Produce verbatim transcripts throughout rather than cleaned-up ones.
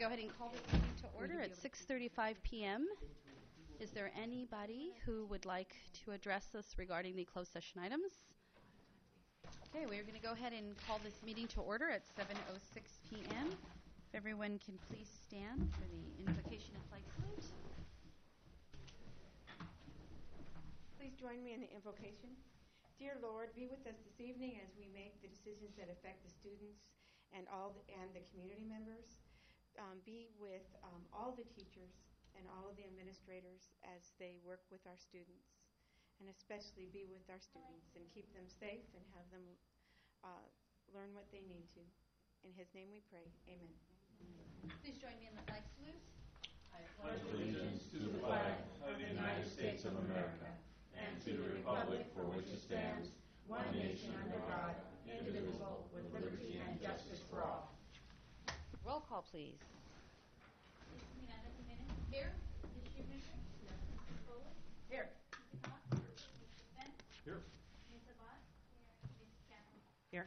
go ahead and call this meeting to order at six thirty-five p m Is there anybody who would like to address us regarding the closed session items? Okay, we're going to go ahead and call this meeting to order at seven oh six p m If everyone can please stand for the invocation and flag salute. Please join me in the invocation. Dear Lord, be with us this evening as we make the decisions that affect the students and all the, and the community members. Um, be with um, all the teachers and all of the administrators as they work with our students, and especially be with our students and keep them safe and have them uh, learn what they need to. In His name we pray. Amen. Please join me in the flag salute. I pledge allegiance to the flag of the United States of America and to the republic for which it stands, one nation under God, indivisible, with liberty and justice for all. Roll call, please. Here. Here. Here. Here.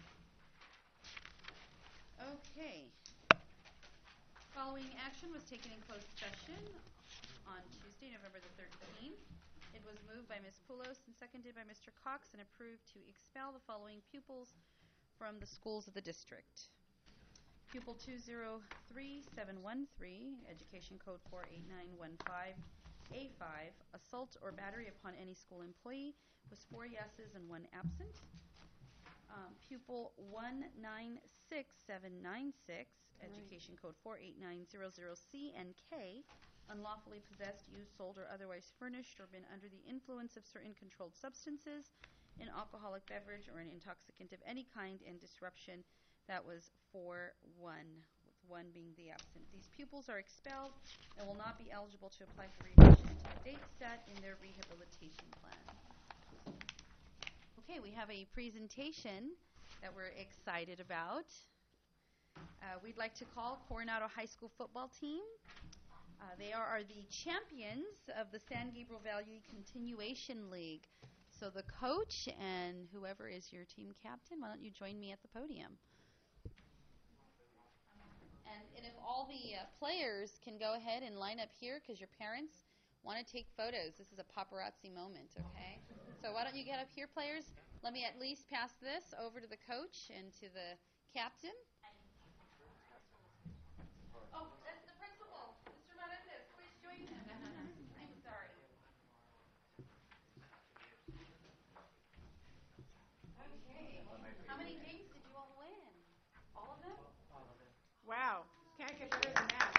Okay. Following action was taken in closed session on Tuesday, November the thirteenth. It was moved by Miz Poulos and seconded by Mister Cox and approved to expel the following pupils from the schools of the district. Pupil two zero three seven one three, Education Code four eight nine one five A five, assault or battery upon any school employee, was four yeses and one absent. Um, pupil one nine six seven nine six, Education Code four eight nine zero zero C and K, unlawfully possessed, used, sold, or otherwise furnished or been under the influence of certain controlled substances, an alcoholic beverage, or an intoxicant of any kind, and disruption. That was four one, with one being the absent. These pupils are expelled and will not be eligible to apply for readmission until a date set in their rehabilitation plan. Okay, we have a presentation that we're excited about. Uh, we'd like to call Coronado High School football team. Uh, they are, are the champions of the San Gabriel Valley Continuation League. So the coach and whoever is your team captain, why don't you join me at the podium? And, and if all the uh, players can go ahead and line up here because your parents want to take photos. This is a paparazzi moment, okay? So why don't you get up here, players? Let me at least pass this over to the coach and to the captain. Oh, that's the principal, Mister Melendez. Please join him. I'm sorry. Okay. How many games did you all win? All of them? Wow. Can't get better than that.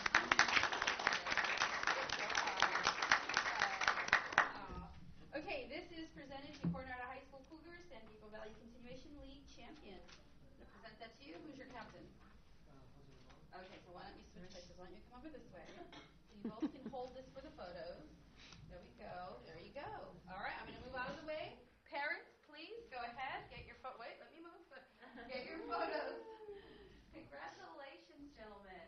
Okay, this is presented to Coronado High School Cougars, San Gabriel Valley Continuation League champions. I'm going to present that to you. Who's your captain? Okay, so why don't you switch places? Why don't you come over this way? So you both can hold this for the photos. There we go. There you go. All right, I'm going to move out of the way. Parents, please go ahead. Get your photo. Wait, let me move. Get your photos. Congratulations, gentlemen.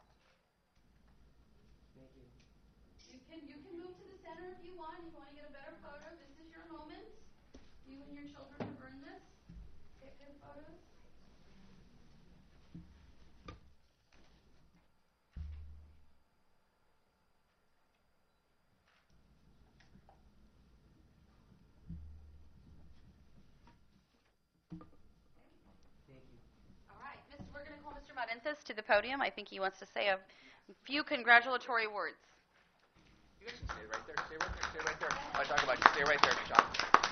Thank you. You can you can move to the center if you want. If you want to get a better photo, this is your moment. You and your children have earned this. Get good photos. Thank you. All right, Mister We're going to call Mister Marentas to the podium. I think he wants to say a few congratulatory words. You guys can stay right there. Stay right there. Stay right there. I talk about you. Stay right there, John.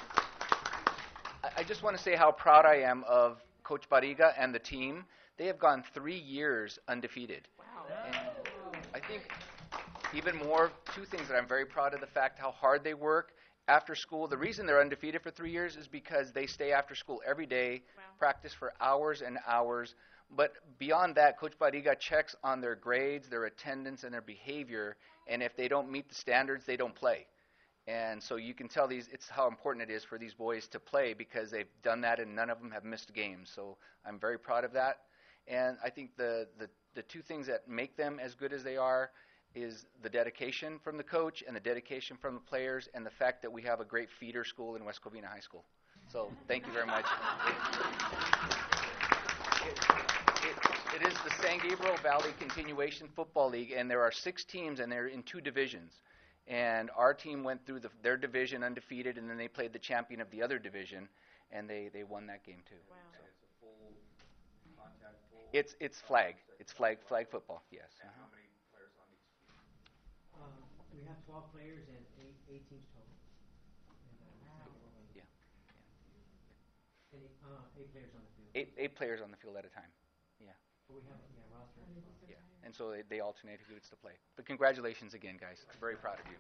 I, I just want to say how proud I am of Coach Barriga and the team. They have gone three years undefeated. Wow. And I think even more, two things that I'm very proud of: the fact how hard they work after school. The reason they're undefeated for three years is because they stay after school every day, Wow. practice for hours and hours. But beyond that, Coach Barriga checks on their grades, their attendance, and their behavior. And if they don't meet the standards, they don't play. And so you can tell these it's how important it is for these boys to play because they've done that and none of them have missed games. So I'm very proud of that. And I think the, the, the two things that make them as good as they are is the dedication from the coach and the dedication from the players and the fact that we have a great feeder school in West Covina High School. So thank you very much. it, it, It is the San Gabriel Valley Continuation Football League, and there are six teams, and they're in two divisions. And our team went through the, their division undefeated, and then they played the champion of the other division, and they, they won that game too. Wow. So it's a full contact, full. It's it's flag. It's flag flag football. Yes. And Uh-huh. how many players on each team? Um, we have twelve players and eight, eight teams total. Yeah. And eight, uh, eight players on the field. Eight eight players on the field at a time. Yeah. But we have, yeah, roster. of twelve. Yeah. And so they, they alternate who gets to play. But congratulations again, guys. Very proud of you.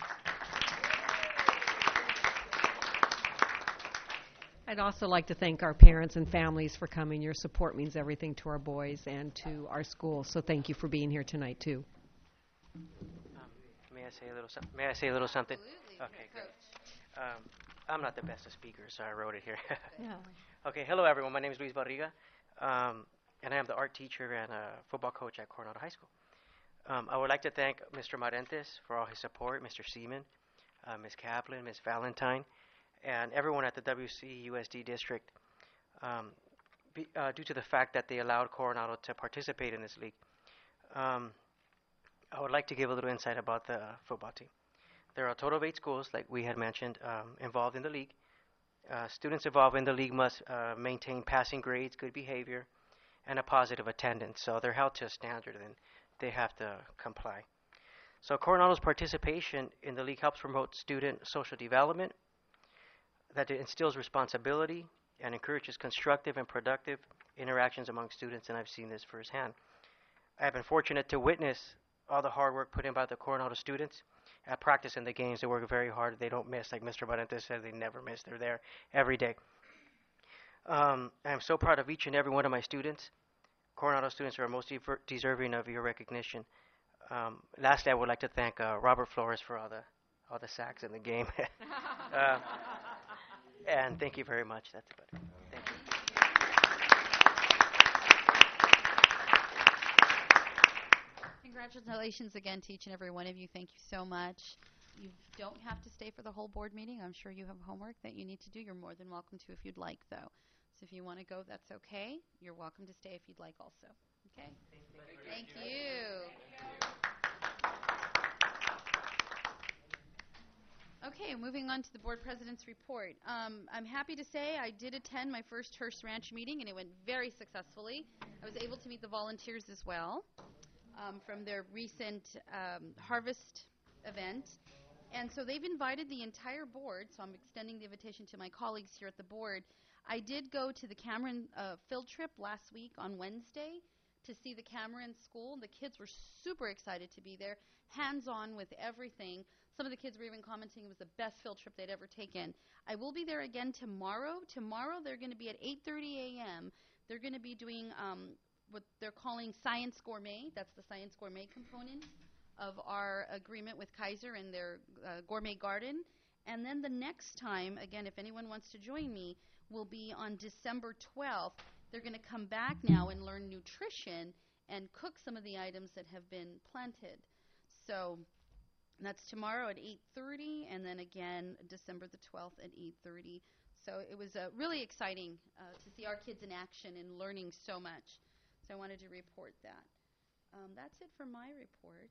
I'd also like to thank our parents and families for coming. Your support means everything to our boys and to our school. So thank you for being here tonight too. Um, may I say a little some- May I say a little something? Absolutely. Okay, great. Coach. Um, I'm not the best of speakers, so I wrote it here. Yeah. Okay, hello everyone. My name is Luis Barriga, um, and I am the art teacher and uh, football coach at Coronado High School. Um, I would like to thank Mister Marentes for all his support, Mister Seaman, uh, Miz Kaplan, Miz Valentine, and everyone at the W C U S D district, um, be, uh, due to the fact that they allowed Coronado to participate in this league. Um, I would like to give a little insight about the football team. There are a total of eight schools, like we had mentioned, um, involved in the league. Uh, students involved in the league must uh, maintain passing grades, good behavior, and a positive attendance. So they're held to a standard, and they have to comply. So Coronado's participation in the league helps promote student social development, that it instills responsibility, and encourages constructive and productive interactions among students, and I've seen this firsthand. I have been fortunate to witness all the hard work put in by the Coronado students at practice in the games. They work very hard. They don't miss. Like Mister Barentes said, they never miss. They're there every day. Um, I'm so proud of each and every one of my students. Coronado students are most dever- deserving of your recognition. Um, lastly, I would like to thank uh, Robert Flores for all the all the sacks in the game. uh, and thank you very much. That's about it. Thank you. Congratulations again to each and every one of you. Thank you so much. You don't have to stay for the whole board meeting. I'm sure you have homework that you need to do. You're more than welcome to if you'd like, though. So if you want to go, that's okay. You're welcome to stay if you'd like also. Okay? Thank you. Okay, moving on to the board president's report. Um, I'm happy to say I did attend my first Hearst Ranch meeting, and it went very successfully. I was able to meet the volunteers as well um, from their recent um, harvest event. And so they've invited the entire board, so I'm extending the invitation to my colleagues here at the board. I did go to the Cameron uh, field trip last week on Wednesday to see the Cameron school. The kids were super excited to be there, hands-on with everything. Some of the kids were even commenting it was the best field trip they'd ever taken. I will be there again tomorrow. Tomorrow they're going to be at eight thirty a.m. They're going to be doing um, what they're calling Science Gourmet. That's the Science Gourmet component of our agreement with Kaiser and their uh, gourmet garden. And then the next time, again, if anyone wants to join me, will be on December twelfth. They're going to come back now and learn nutrition and cook some of the items that have been planted. So that's tomorrow at eight thirty, and then again December the twelfth at eight thirty. So it was uh, really exciting uh, to see our kids in action and learning so much. So I wanted to report that. Um, that's it for my report.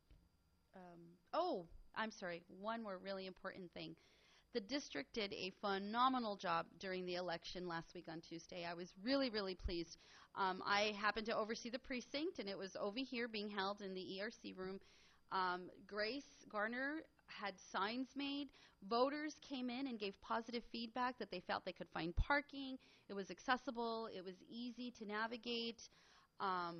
Um, oh, I'm sorry, one more really important thing. The district did a phenomenal job during the election last week on Tuesday. I was really, really pleased. Um, I happened to oversee the precinct, and it was over here being held in the E R C room. Um, Grace Garner had signs made. Voters came in and gave positive feedback that they felt they could find parking. It was accessible. It was easy to navigate. Um,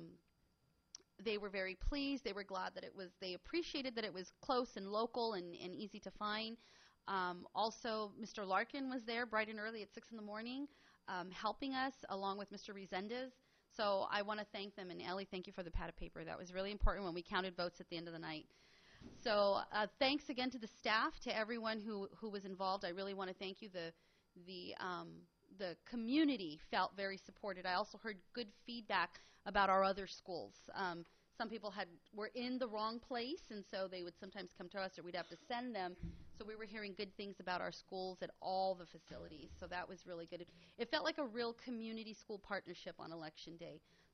they were very pleased. They were glad that it was, they appreciated that it was close and local and, and easy to find. Um, also, Mister Larkin was there bright and early at six in the morning um, helping us, along with Mister Resendez. So I want to thank them. And Ellie, thank you for the pad of paper. That was really important when we counted votes at the end of the night. So uh, thanks again to the staff, to everyone who, who was involved. I really want to thank you. The, the, um, the community felt very supported. I also heard good feedback about our other schools. Um, some people had were in the wrong place, and so they would sometimes come to us, or we'd have to send them. So we were hearing good things about our schools at all the facilities. So that was really good. It, it felt like a real community school partnership on Election Day.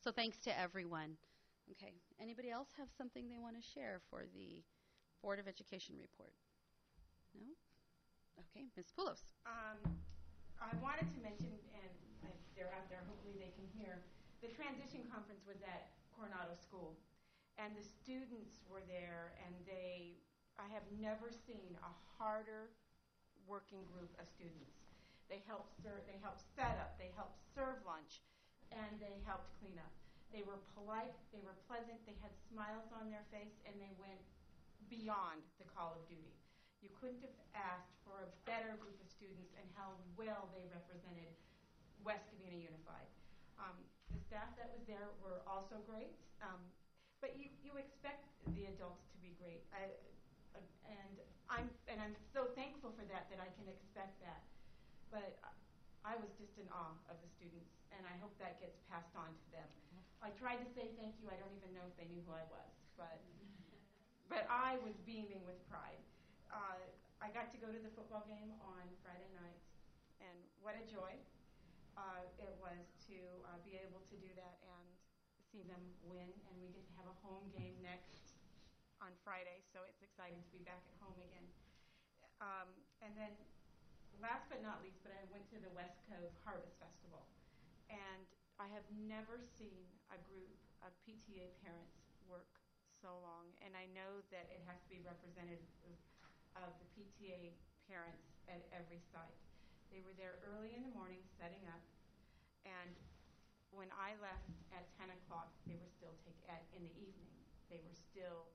So thanks to everyone. Okay. Anybody else have something they want to share for the Board of Education report? No? Okay. Miz Poulos. Um, I wanted to mention, and uh, they're out there, hopefully they can hear, the transition conference was at Coronado School, and the students were there, and they, I have never seen a harder working group of students. They helped serve, they helped set up, they helped serve lunch, and they helped clean up. They were polite, they were pleasant, they had smiles on their face, and they went beyond the call of duty. You couldn't have asked for a better group of students and how well they represented West Covina Unified. Um, the staff that was there were also great, um, but you, you expect the adults to be great. I, uh, and I'm and I'm so thankful for that, that I can expect that. But I was just in awe of the students, and I hope that gets passed on to them. I tried to say thank you. I don't even know if they knew who I was, but but I was beaming with pride. Uh, I got to go to the football game on Friday night, and what a joy uh, it was to uh, be able to do that and see them win. And we get to have a home game next on Friday, so it's exciting to be back at home again. Um, and then last but not least, but I went to the West Cove Harvest Festival, and I have never seen a group of P T A parents work so long, and I know that it has to be representative of the P T A parents at every site. They were there early in the morning setting up, and when I left at ten o'clock, they were still taking, at, in the evening, they were still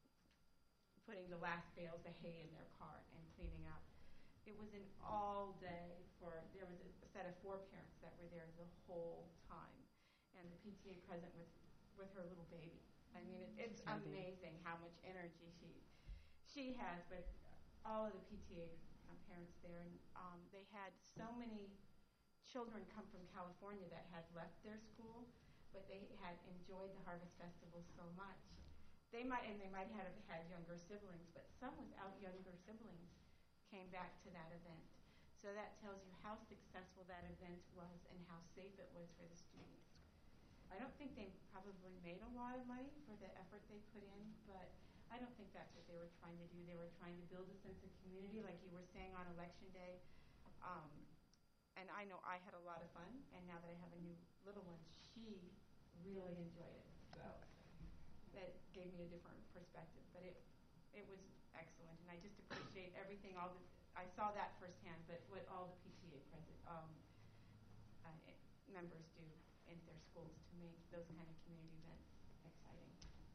putting the last bales of hay in their car and cleaning up. It was an all day for, there was a set of four parents that were there the whole time, and the P T A president with, with her little baby. I mean, it, it's amazing how much energy she she has, but all of the P T A um, parents there, and um, they had so many children come from California that had left their school, but they had enjoyed the Harvest Festival so much. They might, and they might have had younger siblings, but some without younger siblings came back to that event. So that tells you how successful that event was and how safe it was for the students. I don't think they probably made a lot of money for the effort they put in, but I don't think that's what they were trying to do. They were trying to build a sense of community, like you were saying on Election Day. Um, and I know I had a lot of fun, and now that I have a new little one, she really enjoyed it. So that gave me a different perspective, but it it was excellent, and I just appreciate everything. All the I saw that firsthand, but what all the P T A president um, uh, members do in their schools to make those kind of community events exciting.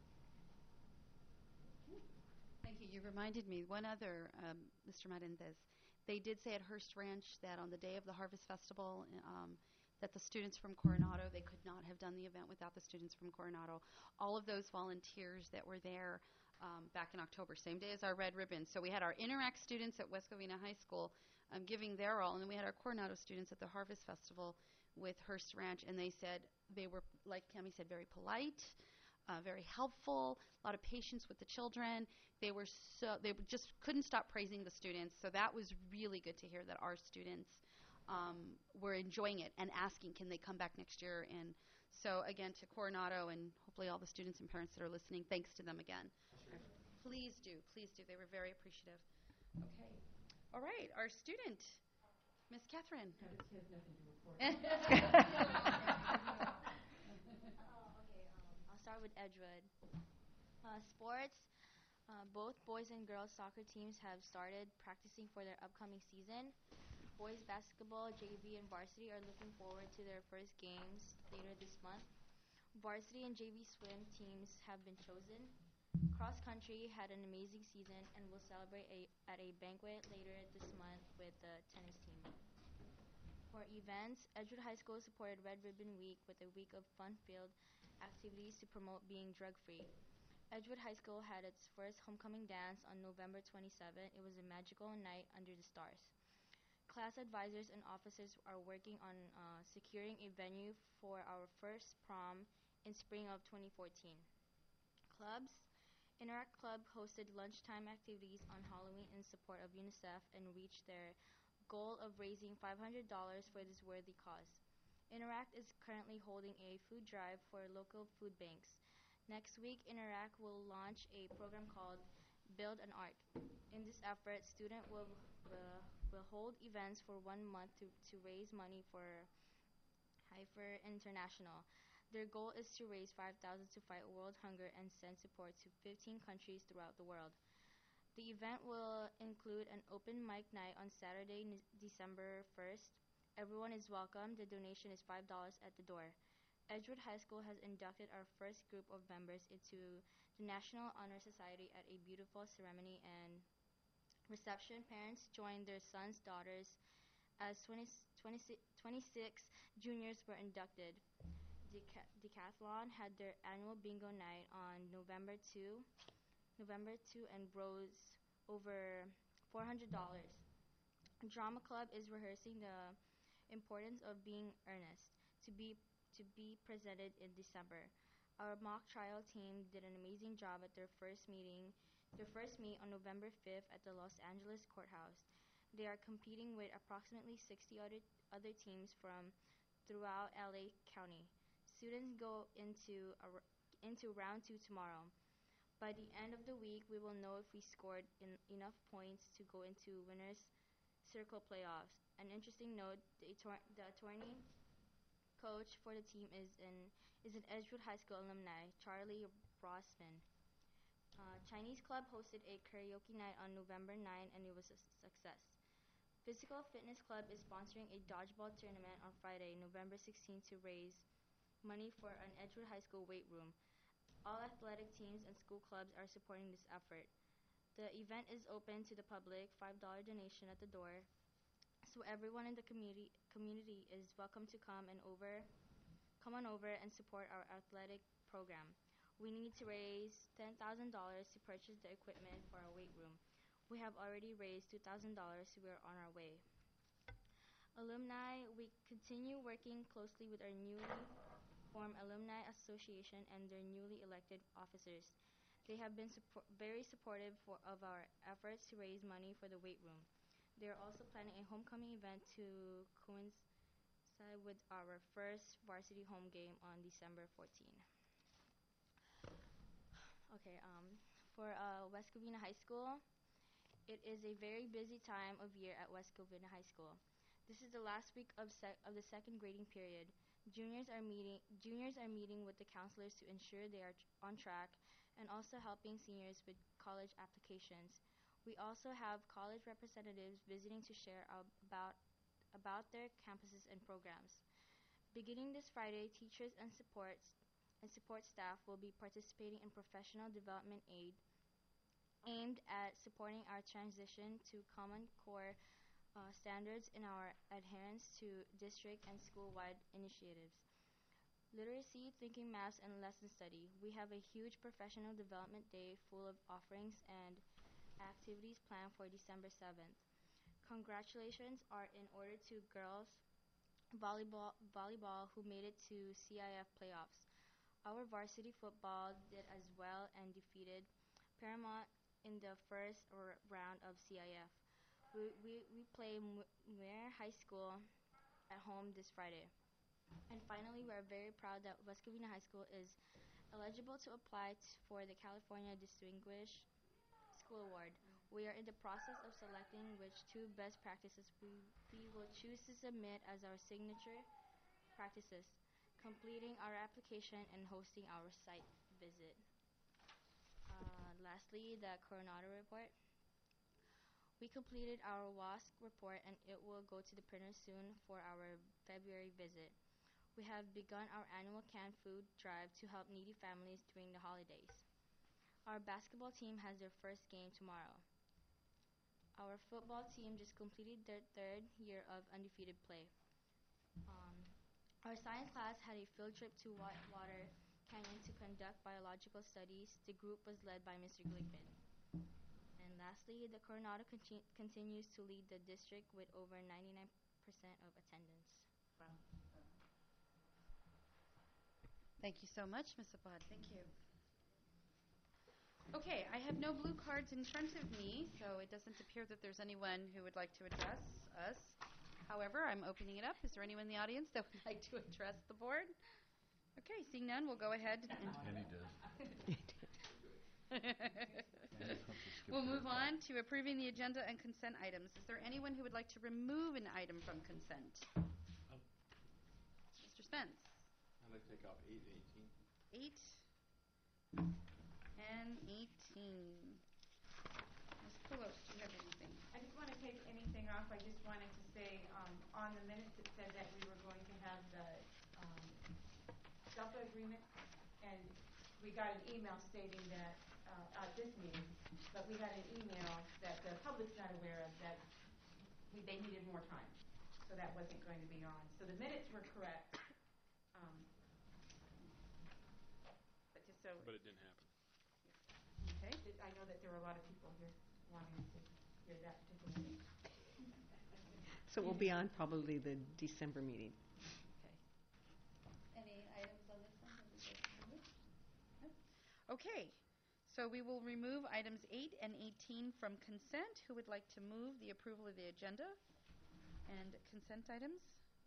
Thank you. You reminded me, one other, um, Mister Marentes, they did say at Hearst Ranch that on the day of the Harvest Festival, um, that the students from Coronado, they could not have done the event without the students from Coronado. All of those volunteers that were there um, back in October, same day as our Red Ribbon. So we had our Interact students at West Covina High School um, giving their all, and then we had our Coronado students at the Harvest Festival with Hearst Ranch, and they said they were, like Cami said, very polite, uh, very helpful, a lot of patience with the children. They were so they just couldn't stop praising the students. So that was really good to hear that our students um, were enjoying it and asking, can they come back next year? And so again, to Coronado and hopefully all the students and parents that are listening, thanks to them again. Sure. Please do, please do. They were very appreciative. Okay. All right, our student, Miss Catherine. She has nothing to report. Oh, okay. Um, I'll start with Edgewood. Uh, sports. Uh, both boys and girls soccer teams have started practicing for their upcoming season. Boys basketball, J V, and varsity are looking forward to their first games later this month. Varsity and J V swim teams have been chosen. Cross country had an amazing season and will celebrate a, at a banquet later this month with the tennis team. For events, Edgewood High School supported Red Ribbon Week with a week of fun-filled activities to promote being drug-free. Edgewood High School had its first homecoming dance on November twenty-seventh. It was a magical night under the stars. Class advisors and officers are working on uh, securing a venue for our first prom in spring of twenty fourteen. Clubs. Interact Club hosted lunchtime activities on Halloween in support of UNICEF and reached their goal of raising five hundred dollars for this worthy cause. Interact is currently holding a food drive for local food banks. Next week, Interact will launch a program called Build an Art. In this effort, students will, will, will hold events for one month to, to raise money for Heifer International. Their goal is to raise five thousand dollars to fight world hunger and send support to fifteen countries throughout the world. The event will include an open mic night on Saturday, N- December first. Everyone is welcome. The donation is five dollars at the door. Edgewood High School has inducted our first group of members into the National Honor Society at a beautiful ceremony and reception. Parents joined their sons, daughters, as twenty, twenty, twenty-six juniors were inducted. Deca- Decathlon had their annual bingo night on November second, November second and rose over four hundred dollars. Drama Club is rehearsing the importance of being earnest to be to be presented in December. Our mock trial team did an amazing job at their first meeting, their first meet on November fifth at the Los Angeles courthouse. They are competing with approximately sixty other other teams from throughout L A County. Students go into a, r- into round two tomorrow. By the end of the week, we will know if we scored in enough points to go into winners circle playoffs. An interesting note, the, attor- the attorney coach for the team is an is an Edgewood High School alumni, Charlie Rossman. Uh, Chinese Club hosted a karaoke night on November ninth and it was a s- success. Physical Fitness Club is sponsoring a dodgeball tournament on Friday, November sixteenth to raise money for an Edgewood High School weight room. All athletic teams and school clubs are supporting this effort. The event is open to the public, five dollars donation at the door. So everyone in the community community is welcome to come and over come on over and support our athletic program. We need to raise ten thousand dollars to purchase the equipment for our weight room. We have already raised two thousand dollars, so we are on our way. Alumni, we continue working closely with our newly formed Alumni Association and their newly elected officers. They have been support- very supportive for, of our efforts to raise money for the weight room. They are also planning a homecoming event to coincide with our first varsity home game on December fourteenth. Okay, um, for uh, West Covina High School, it is a very busy time of year at West Covina High School. This is the last week of, sec- of the second grading period. Juniors are meeting juniors are meeting with the counselors to ensure they are tr- on track and also helping seniors with college applications. We also have college representatives visiting to share ab- about about their campuses and programs. Beginning this Friday, teachers and supports and support staff will be participating in professional development aid aimed at supporting our transition to Common Core uh, standards in our adherence to district and school-wide initiatives. Literacy, thinking maths, and lesson study. We have a huge professional development day full of offerings and activities planned for December seventh. Congratulations are in order to girls volleyball volleyball who made it to C I F playoffs. Our varsity football did as well and defeated Paramount in the first r- round of C I F. We, we, we play Mu- Muir High School at home this Friday. And finally, we are very proud that West Covina High School is eligible to apply t- for the California Distinguished School Award. We are in the process of selecting which two best practices we, we will choose to submit as our signature practices, completing our application and hosting our site visit. Uh, lastly, the Coronado report. We completed our W A S C report and it will go to the printer soon for our February visit. We have begun our annual canned food drive to help needy families during the holidays. Our basketball team has their first game tomorrow. Our football team just completed their third year of undefeated play. Um, our science class had a field trip to Whitewater Canyon to conduct biological studies. The group was led by Mister Glickman. And lastly, the Coronado conti- continues to lead the district with over ninety-nine percent of attendance. Wow. Thank you so much, Miz Abad. Thank you. Okay, I have no blue cards in front of me, so it doesn't appear that there's anyone who would like to address us. However, I'm opening it up. Is there anyone in the audience that would like to address the board? Okay, seeing none, we'll go ahead. And And he does. We'll move on to approving the agenda and consent items. Is there anyone who would like to remove an item from consent? Mister Spence? I'd like to take off eight and eighteen. Eight and eighteen. Miz Poulos, do you have anything? I just want to take anything off. I just wanted to say, um, on the minutes, it said that we were going to have the um, SELPA agreement, and we got an email stating that uh, at this meeting, but we got an email that the public's not aware of, that we, they needed more time, so that wasn't going to be on. So the minutes were correct, um, but just so, But it didn't happen. Okay. I know that there were a lot of people here wanting to hear that particular meeting. So we'll be on probably the December meeting. Okay. Any items on this one that we'd like to remove? No? Okay, so we will remove items eight and eighteen from consent. Who would like to move the approval of the agenda and consent items?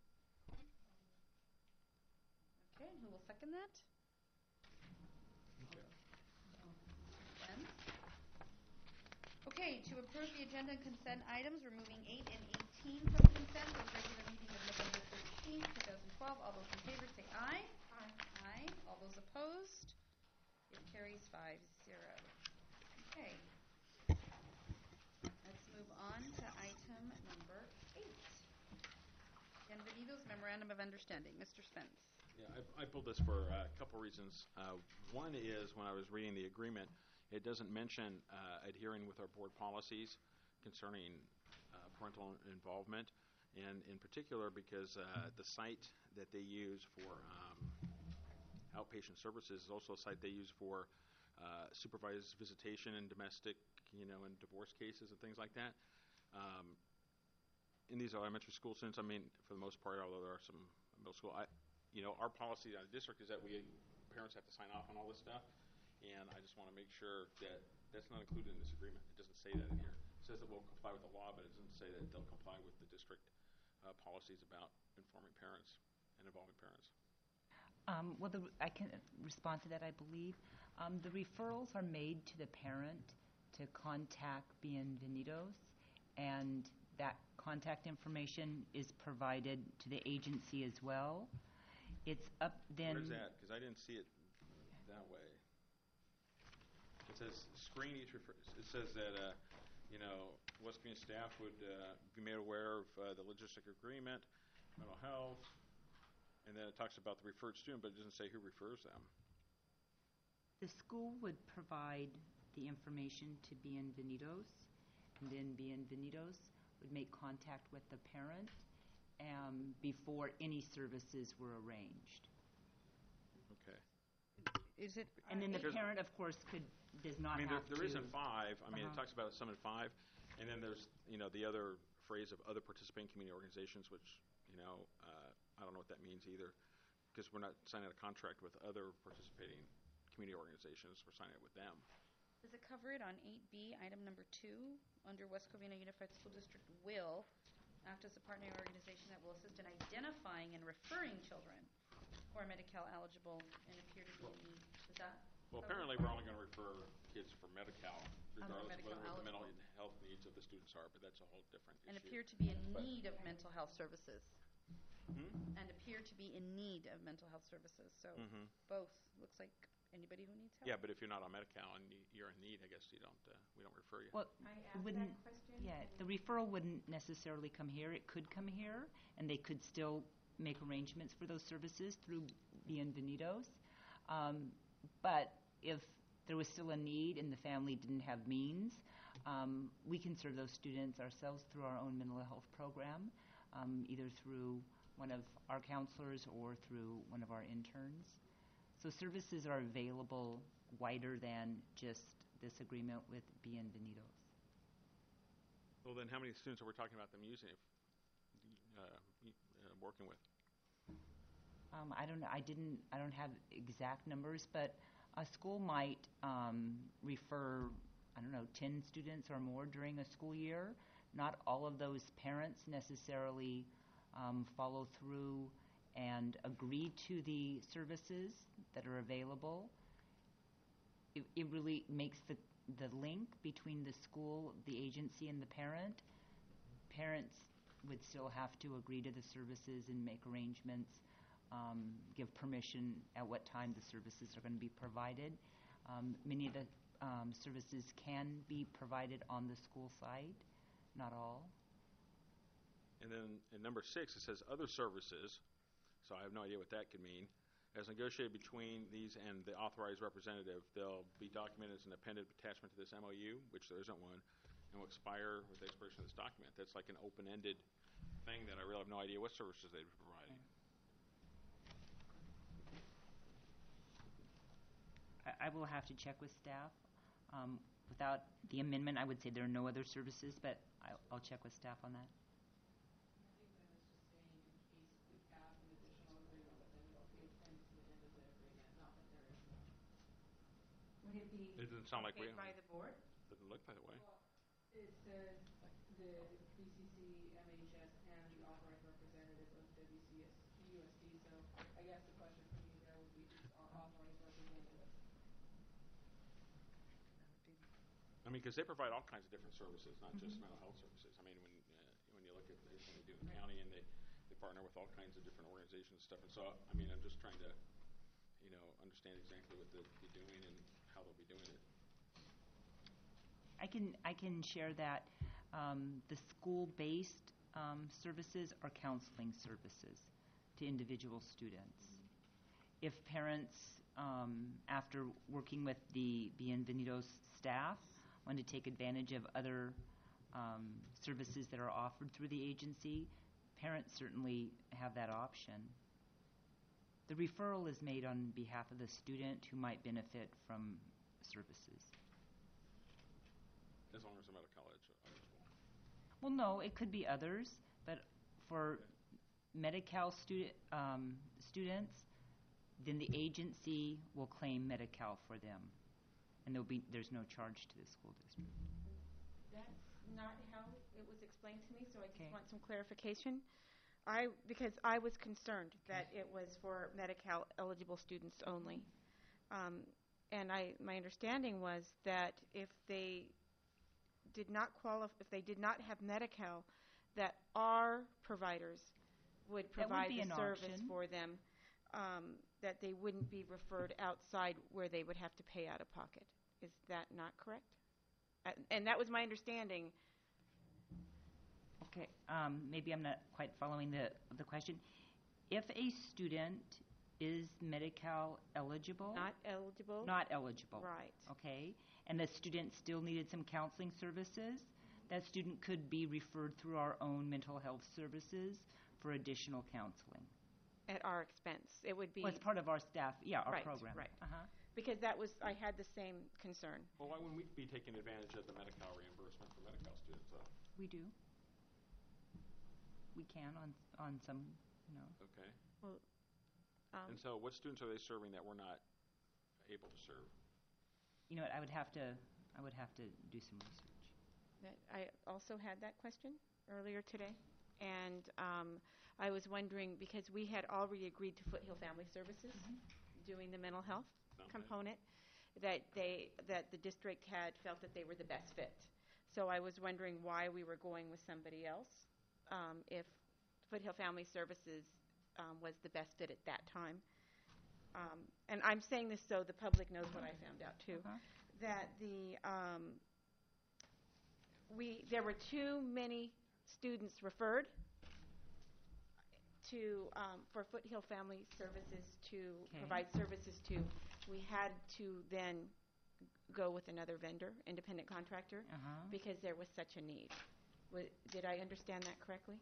Okay, and who will second that? Glenn? Okay, to approve the agenda and consent items, removing eight and eighteen from consent of the regular meeting of November thirteenth, twenty twelve. All those in favor say aye. Aye. Aye. All those opposed? It carries five zero. Okay. Let's move on to item number eight. Bienvenidos Memorandum of Understanding. Mister Spence. Yeah, I, I pulled this for uh, a couple reasons. Uh, one is when I was reading the agreement, it doesn't mention uh, adhering with our board policies concerning uh, parental involvement, and in particular because uh, the site that they use for um, outpatient services is also a site they use for uh, supervised visitation and domestic, you know, and divorce cases and things like that. Um, in these elementary school students, I mean, for the most part, although there are some middle school, I, you know, our policy on the district is that we parents have to sign off on all this stuff, and I just want to make sure that that's not included in this agreement. It doesn't say that in here. It says that we'll comply with the law, but it doesn't say that they'll comply with the district uh, policies about informing parents and involving parents. Um, well, the, I can respond to that, I believe. Um, the referrals are made to the parent to contact Bienvenidos, and that contact information is provided to the agency as well. It's up then... Where's that? Because I didn't see it that way. It says screen each refer- it says that, uh, you know, West Virginia staff would uh, be made aware of uh, the logistic agreement, mental health, and then it talks about the referred student, but it doesn't say who refers them. The school would provide the information to Bienvenidos, and then Bienvenidos would make contact with the parent um, before any services were arranged. Okay. Is it? And then the Because- parent, of course, could does not I mean, there, have there to... isn't five. I mean, Uh-huh. it talks about some in five, and then there's, you know, the other phrase of other participating community organizations, which, you know, uh, I don't know what that means either, because we're not signing a contract with other participating community organizations. We're signing it with them. Does it cover it on eight B, item number two, under West Covina Unified School District will act as a partnering organization that will assist in identifying and referring children who are Medi-Cal eligible and appear to be in need? Is that? Well, covered? apparently, we're only going to refer kids for Medi-Cal, regardless of Medi-Cal what what the mental eligible. health needs of the students are, but that's a whole different And issue. appear to be in But- need of mental health services. Hmm? And appear to be in need of mental health services. So Mhm. both, looks like anybody who needs help. Yeah, but if you're not on Medi-Cal and y- you're in need, I guess you don't. Uh, we don't refer you. Well, I it asked wouldn't, that question. yeah, the referral wouldn't necessarily come here. It could come here, and they could still make arrangements for those services through Bienvenidos. Um, but if there was still a need and the family didn't have means, um, we can serve those students ourselves through our own mental health program, um, either through one of our counselors or through one of our interns. So services are available wider than just this agreement with Bienvenidos. Well, then how many students are we talking about them using, if, uh, y- uh, working with? Um, I don't know. I didn't. I don't have exact numbers, but a school might um, refer, I don't know, ten students or more during a school year. not all of those parents necessarily um, follow through and agree to the services that are available. It, it really makes the, the link between the school, the agency, and the parent. Parents would still have to agree to the services and make arrangements, um, give permission at what time the services are going to be provided. Um, many of the um, services can be provided on the school site, not all. And then in number six, it says other services, so I have no idea what that could mean. As negotiated between these and the authorized representative, they'll be documented as an appended attachment to this M O U, which there isn't one, and will expire with the expiration of this document. That's like an open-ended thing that I really have no idea what services they'd be providing. I, I will have to check with staff. Um, without the amendment, I would say there are no other services, but I, I'll check with staff on that. Would it be It doesn't sound like we paid by the board? Doesn't look that way. It says the B C C, M H S, and the authorized representative of W C S, U S D. So I guess the question for me there would be who's our authorized representative? I mean, because they provide all kinds of different services, not mm-hmm. just mental health services. I mean, when uh, when you look at everything they do in the county, and they, they partner with all kinds of different organizations and stuff. And so, I mean, I'm just trying to, you know, understand exactly what they'll be doing and how they'll be doing it. I can I can share that um, the school-based um, services are counseling services to individual students. If parents, um, after working with the Bienvenidos staff, want to take advantage of other um, services that are offered through the agency, parents certainly have that option. The referral is made on behalf of the student who might benefit from services. As long as they're medical college eligible. Well, no, it could be others, but for okay. Medi-Cal student, um, students, then the agency will claim Medi-Cal for them, and there'll be there's no charge to the school district. That's not how it was explained to me, so I just Okay. want some clarification. I because I was concerned that it was for Medi-Cal eligible students only, um, and I my understanding was that if they did not qualify, if they did not have Medi-Cal, that our providers would provide That would be the an service option. for them, um, that they wouldn't be referred outside where they would have to pay out of pocket. Is that not correct? Uh, and that was my understanding. Okay, um, maybe I'm not quite following the the question. If a student is Medi-Cal eligible, Not eligible? not eligible, Right. okay, and the student still needed some counseling services, that student could be referred through our own mental health services for additional counseling. At our expense. It would be, Well, it's part of our staff, yeah, our Right, program. right. Uh-huh. because that was, I had the same concern. Well, why wouldn't we be taking advantage of the Medi-Cal reimbursement for Medi-Cal students, though? We do. We can on on some, you know. Okay. Well, um, And so what students are they serving that we're not able to serve? You know what, I would have to, I would have to do some research. that I also had that question earlier today. And um, I was wondering, because we had already agreed to Foothill Family Services doing the mental health Okay. component, that they, that the district had felt that they were the best fit. So I was wondering why we were going with somebody else, um, if Foothill Family Services um, was the best fit at that time. Um, and I'm saying this so the public knows what I found out too, Uh-huh. that the um, we there were too many students referred to um, for Foothill Family Services to Okay. provide services to. We had to then go with another vendor, independent contractor, Uh-huh. because there was such a need. Wa- Did I understand that correctly?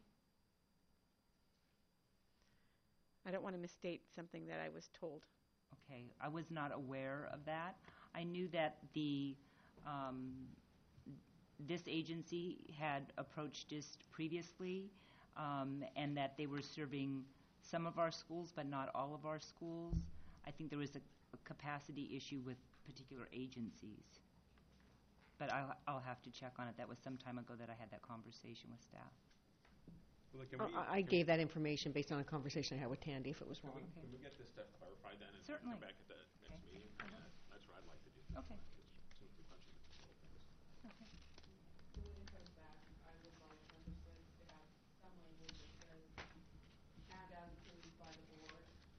I don't want to misstate something that I was told. Okay, I was not aware of that. I knew that the, um, this agency had approached us previously, um, and that they were serving some of our schools, but not all of our schools. I think there was a, a capacity issue with particular agencies. but I'll, I'll have to check on it. That was some time ago that I had that conversation with staff. Well, can Uh, we- I I can- gave that information based on a conversation I had with Tandy if it was Can we, wrong. can we get this stuff clarified then and Certainly. come back at the next Okay. meeting? Uh, That's what I'd like to do. Okay. As soon as we punch in the little things. Okay. So when it comes back, I would like number six to have some language that says, and as approved by the board.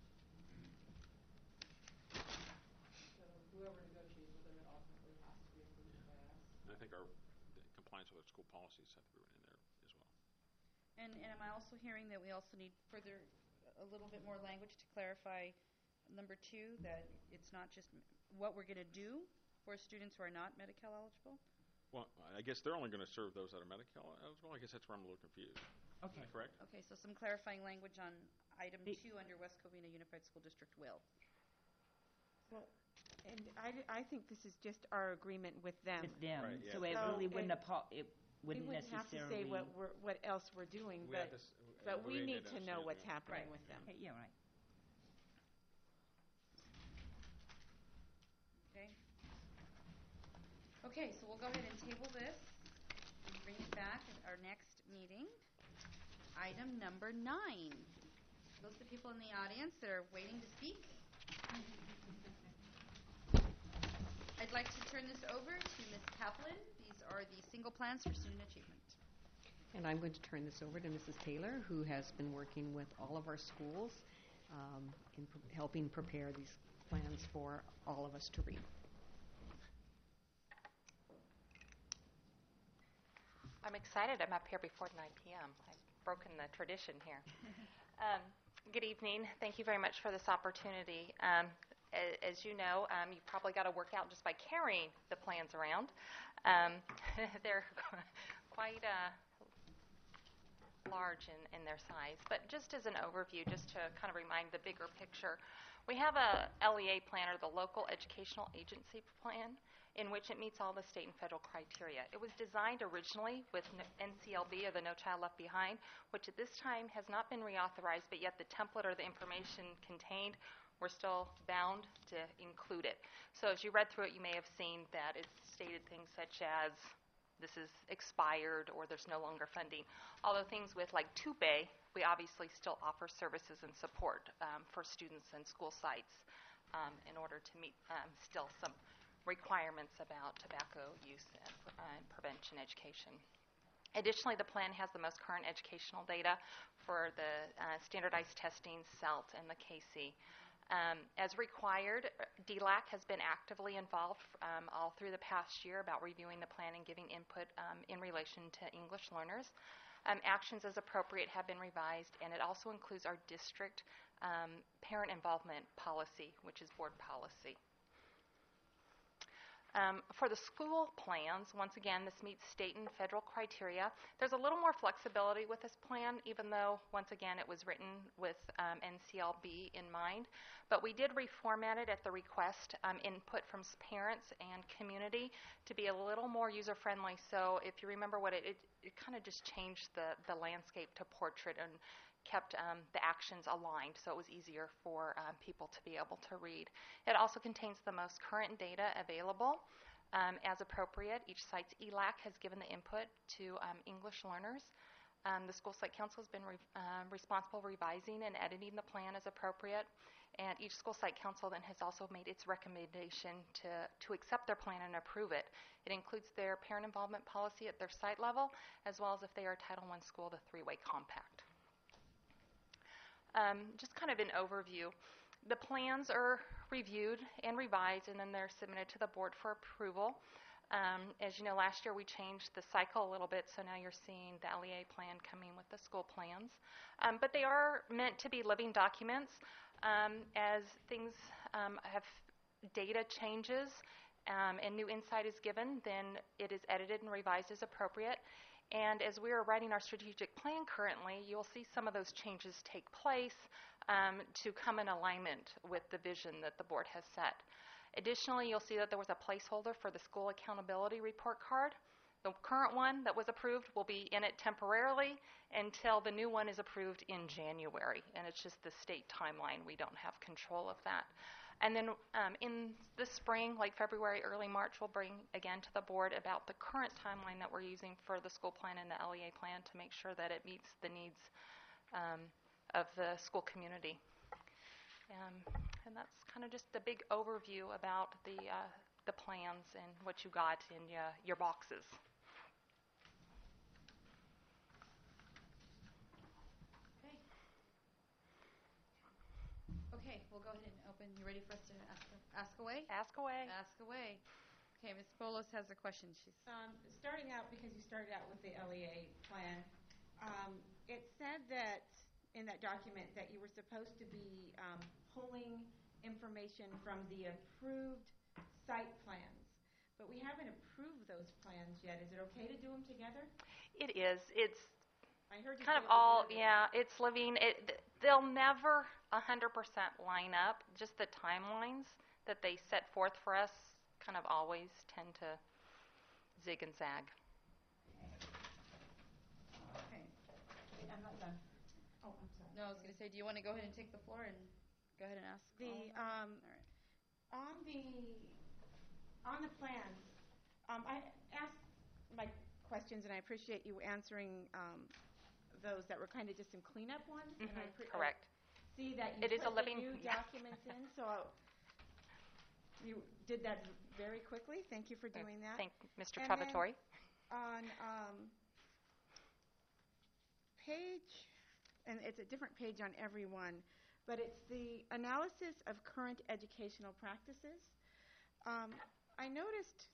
So whoever negotiates with them, it ultimately has to be approved by us. And I think our the compliance with our school policies have to be written in there as well. And, and am I also hearing that we also need further, a little bit more language to clarify number two, that it's not just m- what we're going to do for students who are not Medi-Cal eligible? Well, I guess they're only going to serve those that are Medi-Cal eligible. I guess that's where I'm a little confused. Okay. Is that correct? Okay, so some clarifying language on item They- two under West Covina Unified School District will. Well, and I, d- I think this is just our agreement with them. With them. Right, yeah. So it So really wouldn't, it- apo- it We wouldn't wouldn't have to necessarily. say what we're, what else we're doing, We have but, this- uh, but we we need need to to know understand, what's yeah. happening Right. with them. Okay, yeah, right. Okay. Okay, so we'll go ahead and table this and bring it back at our next meeting. Item number nine. Those are the people in the audience that are waiting to speak. I'd like to turn this over to Miz Kaplan. These are the single plans for student achievement. And I'm going to turn this over to Missus Taylor, who has been working with all of our schools um, in pre- helping prepare these plans for all of us to read. I'm excited. I'm up here before nine p.m. I've broken the tradition here. um, good evening. Thank you very much for this opportunity. Um, a- as you know, um, you've probably got to work out just by carrying the plans around. Um, they're quite uh, large in, in their size. But just as an overview, just to kind of remind the bigger picture, we have a L E A plan, or the Local Educational Agency Plan, in which it meets all the state and federal criteria. It was designed originally with N C L B, or the No Child Left Behind, which at this time has not been reauthorized, but yet the template or the information contained, we're still bound to include it. So as you read through it, you may have seen that it's stated things such as this is expired or there's no longer funding. Although things with like TUPE, we obviously still offer services and support um, for students and school sites um, in order to meet um, still some requirements about tobacco use and, uh, and prevention education. Additionally, the plan has the most current educational data for the uh, standardized testing, SELT, and the K C. Um, as required, D LAC has been actively involved um, all through the past year about reviewing the plan and giving input um, in relation to English learners. Um, actions as appropriate have been revised, and it also includes our district um, parent involvement policy, which is board policy. Um, for the school plans, once again, this meets state and federal criteria. There's a little more flexibility with this plan, even though, once again, it was written with um, N C L B in mind. But we did reformat it at the request um, input from s- parents and community to be a little more user-friendly. So if you remember what it, it, it kind of just changed the, the landscape to portrait and kept um, the actions aligned, so it was easier for um, people to be able to read. It also contains the most current data available um, as appropriate. Each site's E LAC has given the input to um, English learners. Um, the school site council has been re- um, responsible revising and editing the plan as appropriate, and each school site council then has also made its recommendation to, to accept their plan and approve it. It includes their parent involvement policy at their site level, as well as if they are a Title one school, the three-way compact. Um, just kind of an overview. The plans are reviewed and revised, and then they're submitted to the board for approval. Um, as you know, last year we changed the cycle a little bit, so now you're seeing the L E A plan coming with the school plans. Um, but they are meant to be living documents. Um, as things um, have data changes um, and new insight is given, then it is edited and revised as appropriate. And as we are writing our strategic plan currently, you'll see some of those changes take place um, to come in alignment with the vision that the board has set. Additionally, you'll see that there was a placeholder for the school accountability report card. The current one that was approved will be in it temporarily until the new one is approved in January, and it's just the state timeline. We don't have control of that. And then um, in the spring, like February, early March, we'll bring again to the board about the current timeline that we're using for the school plan and the L E A plan to make sure that it meets the needs um, of the school community. Um, and that's kind of just a big overview about the uh, the plans and what you got in uh, your boxes. Okay. Okay, we'll go ahead and open. You ready for us to ask, ask away? Ask away. Ask away. Okay, Miz Bolos has a question. She's Um, starting out, because you started out with the L E A plan, um, it said that in that document that you were supposed to be um, pulling information from the approved site plans, but we haven't approved those plans yet. Is it okay to do them together? It is. It's I heard you kind say of all, together. yeah, it's living. It, th- they'll never one hundred percent line up. Just the timelines that they set forth for us kind of always tend to zig and zag. okay. Wait, I'm not done. Oh, I'm sorry. No, I was going to say, do you want to go ahead and take the floor and go ahead and ask? all The, of them? um, All right. on the, on the plans, um, I asked my questions, and I appreciate you answering um, those that were kind of just some cleanup ones. And I Mhm, pre- correct. I see that you It is a put living- the new documents in, so you did that very quickly. Thank you for doing that. Thank Mister And then- Travatori. On um, page, and it's a different page on every one, but it's the analysis of current educational practices. Um, I noticed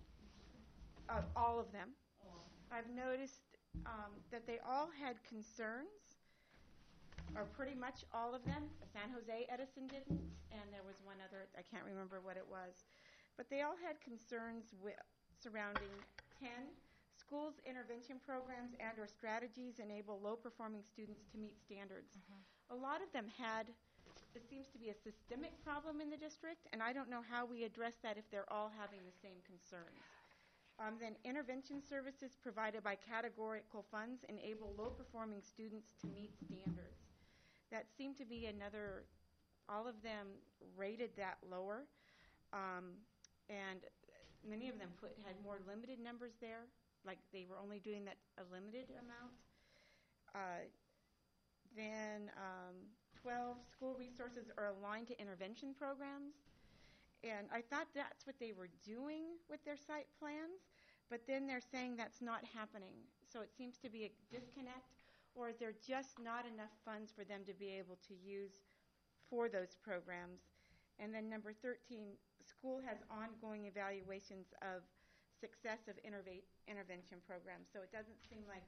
uh, all of them. I've noticed um, that they all had concerns, or pretty much all of them. San Jose Edison didn't, and there was one other, I can't remember what it was. But they all had concerns wi- surrounding ten, schools' intervention programs and or strategies enable low-performing students to meet standards. A lot of them had, it seems to be a systemic problem in the district, and I don't know how we address that if they're all having the same concerns. Um, then intervention services provided by categorical funds enable low-performing students to meet standards. That seemed to be another, all of them rated that lower, um, and many of them put had more limited numbers there, like they were only doing that a limited amount. Uh, then um, twelve, school resources are aligned to intervention programs. And I thought that's what they were doing with their site plans, but then they're saying that's not happening. So it seems to be a disconnect, or is there just not enough funds for them to be able to use for those programs? And then number thirteen, school has ongoing evaluations of success of interve- intervention programs. So it doesn't seem like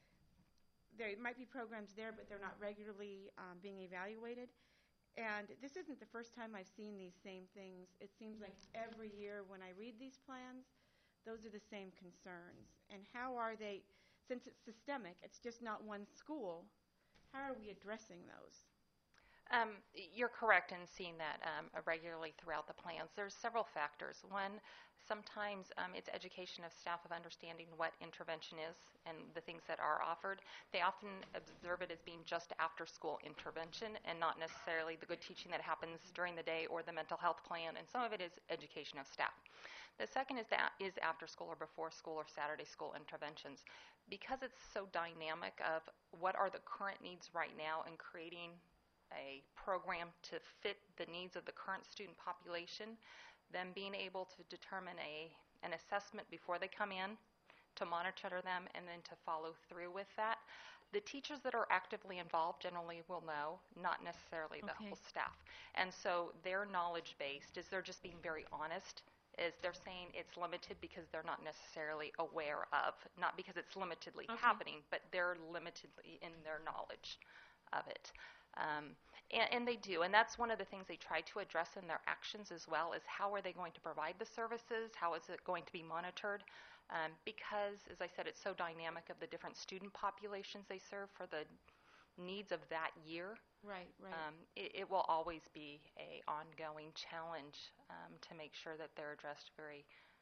there might be programs there, but they're not regularly um, being evaluated. And this isn't the first time I've seen these same things. It seems like every year when I read these plans, those are the same concerns. And how are they, since it's systemic, it's just not one school, how are we addressing those? Um, you're correct in seeing that um, regularly throughout the plans. There's several factors. One, sometimes um, it's education of staff of understanding what intervention is and the things that are offered. They often observe it as being just after-school intervention and not necessarily the good teaching that happens during the day or the mental health plan, and some of it is education of staff. The second is that is after-school or before-school or Saturday school interventions. Because it's so dynamic of what are the current needs right now and creating a program to fit the needs of the current student population, them being able to determine a an assessment before they come in, to monitor them, and then to follow through with that. The teachers that are actively involved generally will know, not necessarily the Okay. whole staff. And so their knowledge-based is they're just being very honest, is they're saying it's limited because they're not necessarily aware of, not because it's limitedly Okay. happening, but they're limitedly in their knowledge of it. Um, and, and they do, and that's one of the things they try to address in their actions as well, is how are they going to provide the services, how is it going to be monitored, um, because, as I said, it's so dynamic of the different student populations they serve for the needs of that year. Right, right. Um, it, it will always be a ongoing challenge um, to make sure that they're addressed very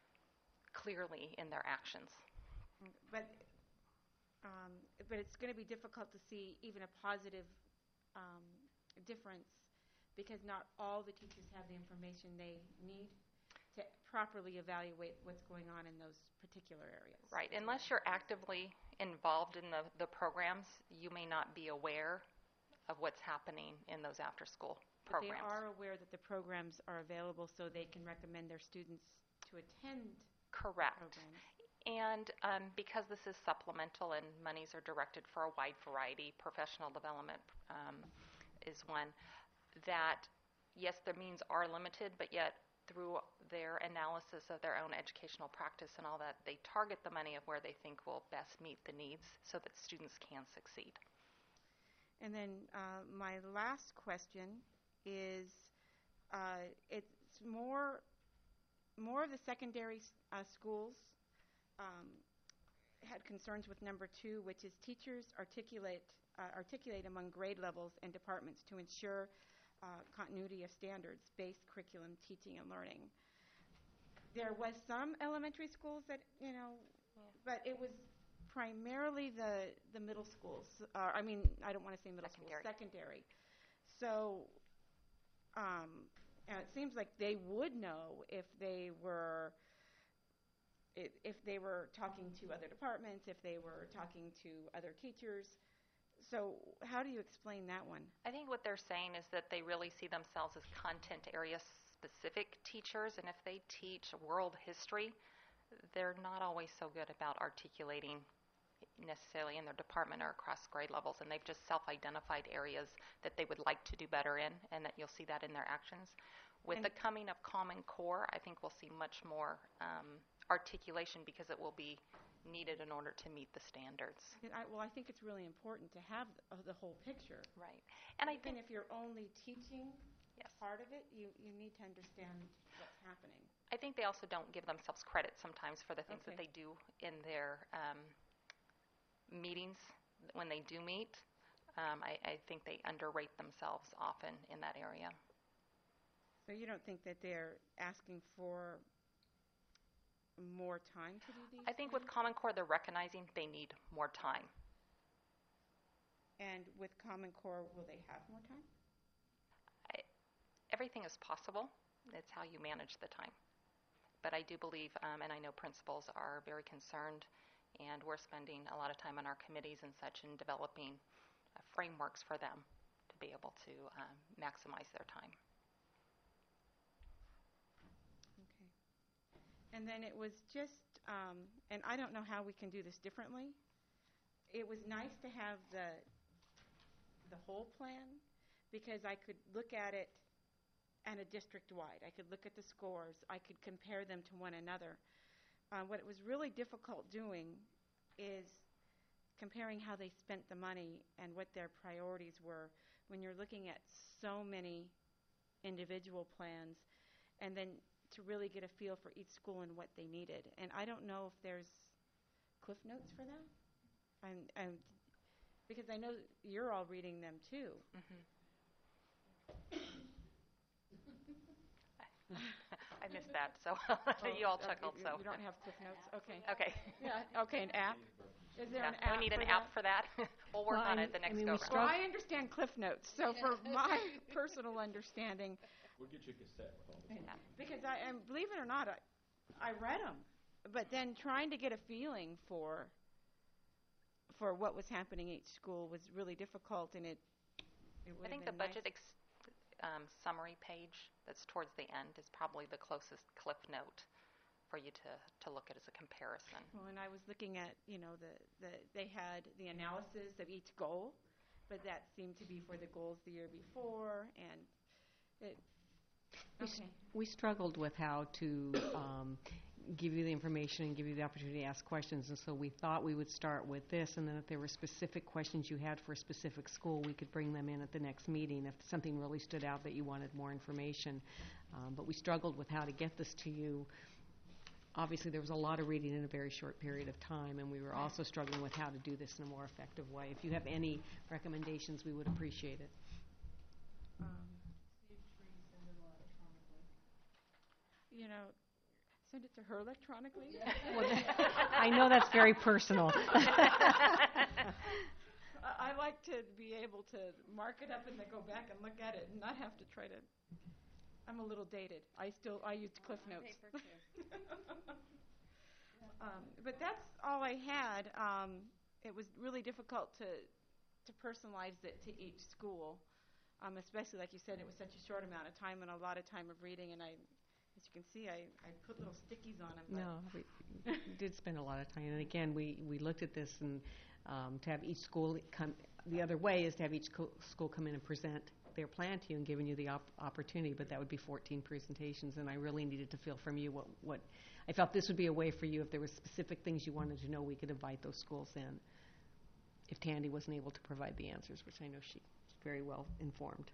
clearly in their actions. But, um, but it's going to be difficult to see even a positive um, difference because not all the teachers have the information they need to properly evaluate what's going on in those particular areas. Right. Unless you're actively involved in the, the programs, you may not be aware of what's happening in those after-school But programs. they are aware that the programs are available so they can recommend their students to attend Correct. programs. And um, because this is supplemental and monies are directed for a wide variety, professional development um, is one, that yes, their means are limited, but yet through their analysis of their own educational practice and all that, they target the money of where they think will best meet the needs so that students can succeed. And then uh, my last question is, uh, it's more, more of the secondary uh, schools um, had concerns with number two, which is teachers articulate, uh, articulate among grade levels and departments to ensure uh, continuity of standards-based curriculum teaching and learning. There was some elementary schools that, you know, Yeah. but it was primarily the, the middle schools. Uh, I mean, I don't want to say middle Secondary. schools, secondary. So, um, and it seems like they would know if they were, if, if they were talking to other departments, if they were talking to other teachers. So how do you explain that one? I think what they're saying is that they really see themselves as content area specific teachers, and if they teach world history, they're not always so good about articulating necessarily in their department or across grade levels, and they've just self-identified areas that they would like to do better in, and that you'll see that in their actions. With And- the coming of Common Core, I think we'll see much more um, articulation because it will be needed in order to meet the standards. And I, well, I think it's really important to have the, uh, the whole picture. Right. And I Even think, if you're only teaching yes. part of it, you, you need to understand what's happening. I think they also don't give themselves credit sometimes for the things that Okay. they do in their um, meetings when they do meet. Um, I, I think they underrate themselves often in that area. So you don't think that they're asking for more time to do these I think with things? Common Core, they're recognizing they need more time. And with Common Core, will they have more time? I, everything is possible. It's how you manage the time. But I do believe, um, and I know principals are very concerned, and we're spending a lot of time on our committees and such in developing uh, frameworks for them to be able to um, maximize their time. Okay. And then it was just, um, and I don't know how we can do this differently. It was nice to have the the whole plan because I could look at it and a district-wide. I could look at the scores. I could compare them to one another. Uh, what it was really difficult doing is comparing how they spent the money and what their priorities were when you're looking at so many individual plans, and then to really get a feel for each school and what they needed. And I don't know if there's Cliff Notes for that. And, and because I know you're all reading them too. Mm-hmm. I missed that, so you all Oh, chuckled. you, So you don't have Cliff Notes? Okay. okay. Yeah. Okay. An app. Is there Yeah, an app? we need for an that? app for that. We'll work Well, on I- it the I next mean, go we around. Well, Strugg- I understand Cliff Notes. So for my personal understanding, We'll get you a cassette with all this. Yeah. because I and believe it or not, I, I read them, but then trying to get a feeling for for what was happening at each school was really difficult, and it. it I would think have the been budget nice. ex- um, summary page that's towards the end is probably the closest Cliff Note for you to, to look at as a comparison. Well, and I was looking at, you know, the, the they had the analysis of each goal, but that seemed to be for the goals the year before, and it. We s- Okay. We struggled with how to um, give you the information and give you the opportunity to ask questions, and so we thought we would start with this, and then if there were specific questions you had for a specific school, we could bring them in at the next meeting if something really stood out that you wanted more information. Um, But we struggled with how to get this to you. Obviously, there was a lot of reading in a very short period of time, and we were also struggling with how to do this in a more effective way. If you have any recommendations, we would appreciate it. Um, Steve Tree, send it electronically. you know, send it to her electronically. Well, I know that's very personal. I I like to be able to mark it up and then go back and look at it and not have to try to. I'm a little dated. I still I used Cliff On Notes. paper, too. um, but that's all I had. Um, it was really difficult to to personalize it to each school, um, especially like you said, it was such a short amount of time and a lot of time of reading. And I, as you can see, I, I put little stickies on them. No, we we did spend a lot of time. And again, we, we looked at this, and um, to have each school come, the other way is to have each co- school come in and present their plan to you and giving you the op- opportunity, but that would be fourteen presentations, and I really needed to feel from you what, what, I felt this would be a way for you, if there were specific things you wanted to know, we could invite those schools in, if Tandy wasn't able to provide the answers, which I know she's very well informed.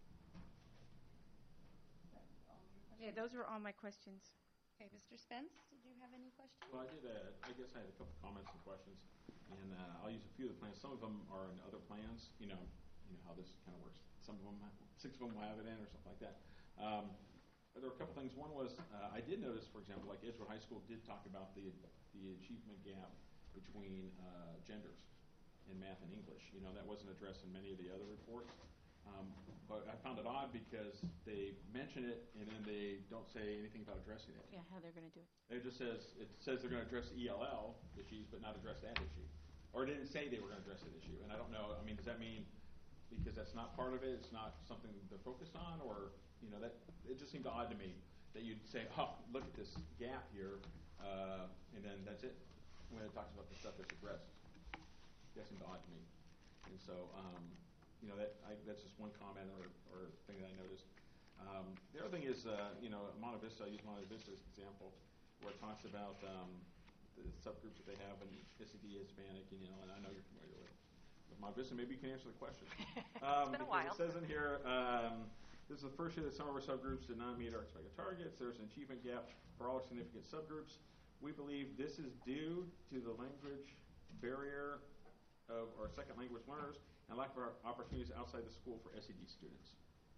Yeah, those were all my questions. Okay, Mister Spence, did you have any questions? Well, I did. Uh, I guess I had a couple comments and questions, and uh, I'll use a few of the plans. Some of them are in other plans. You know, you know how this kind of works. Some of them, six of them will have it in, or something like that. Um, but there were a couple things. One was uh, I did notice, for example, like Edgewood High School did talk about the the achievement gap between uh, genders in math and English. You know, that wasn't addressed in many of the other reports. Um, but I found it odd because they mention it and then they don't say anything about addressing it. Yeah, how they're going to do it. It just says, it says they're going to address E L L issues, but not address that issue. Or it didn't say they were going to address that issue. And I don't know, I mean, does that mean because that's not part of it, it's not something they're focused on? Or, you know, that it just seemed odd to me that you'd say, oh, look at this gap here, uh, and then that's it, when it talks about the stuff that's addressed. That seemed odd to me. And so, um, you know, that I, that's just one comment or, or thing that I noticed. Um, the other thing is, uh, you know, Monte Vista, I use Monte Vista as an example, where it talks about um, the subgroups that they have in S E D, Hispanic, you know, and I know you're familiar with, with Monte Vista. Maybe you can answer the question. Um, it's been a because while. It says in here, um, this is the first year that some of our subgroups did not meet our expected targets. There's an achievement gap for all significant subgroups. We believe this is due to the language barrier of our second language learners and lack of opportunities outside the school for S E D students.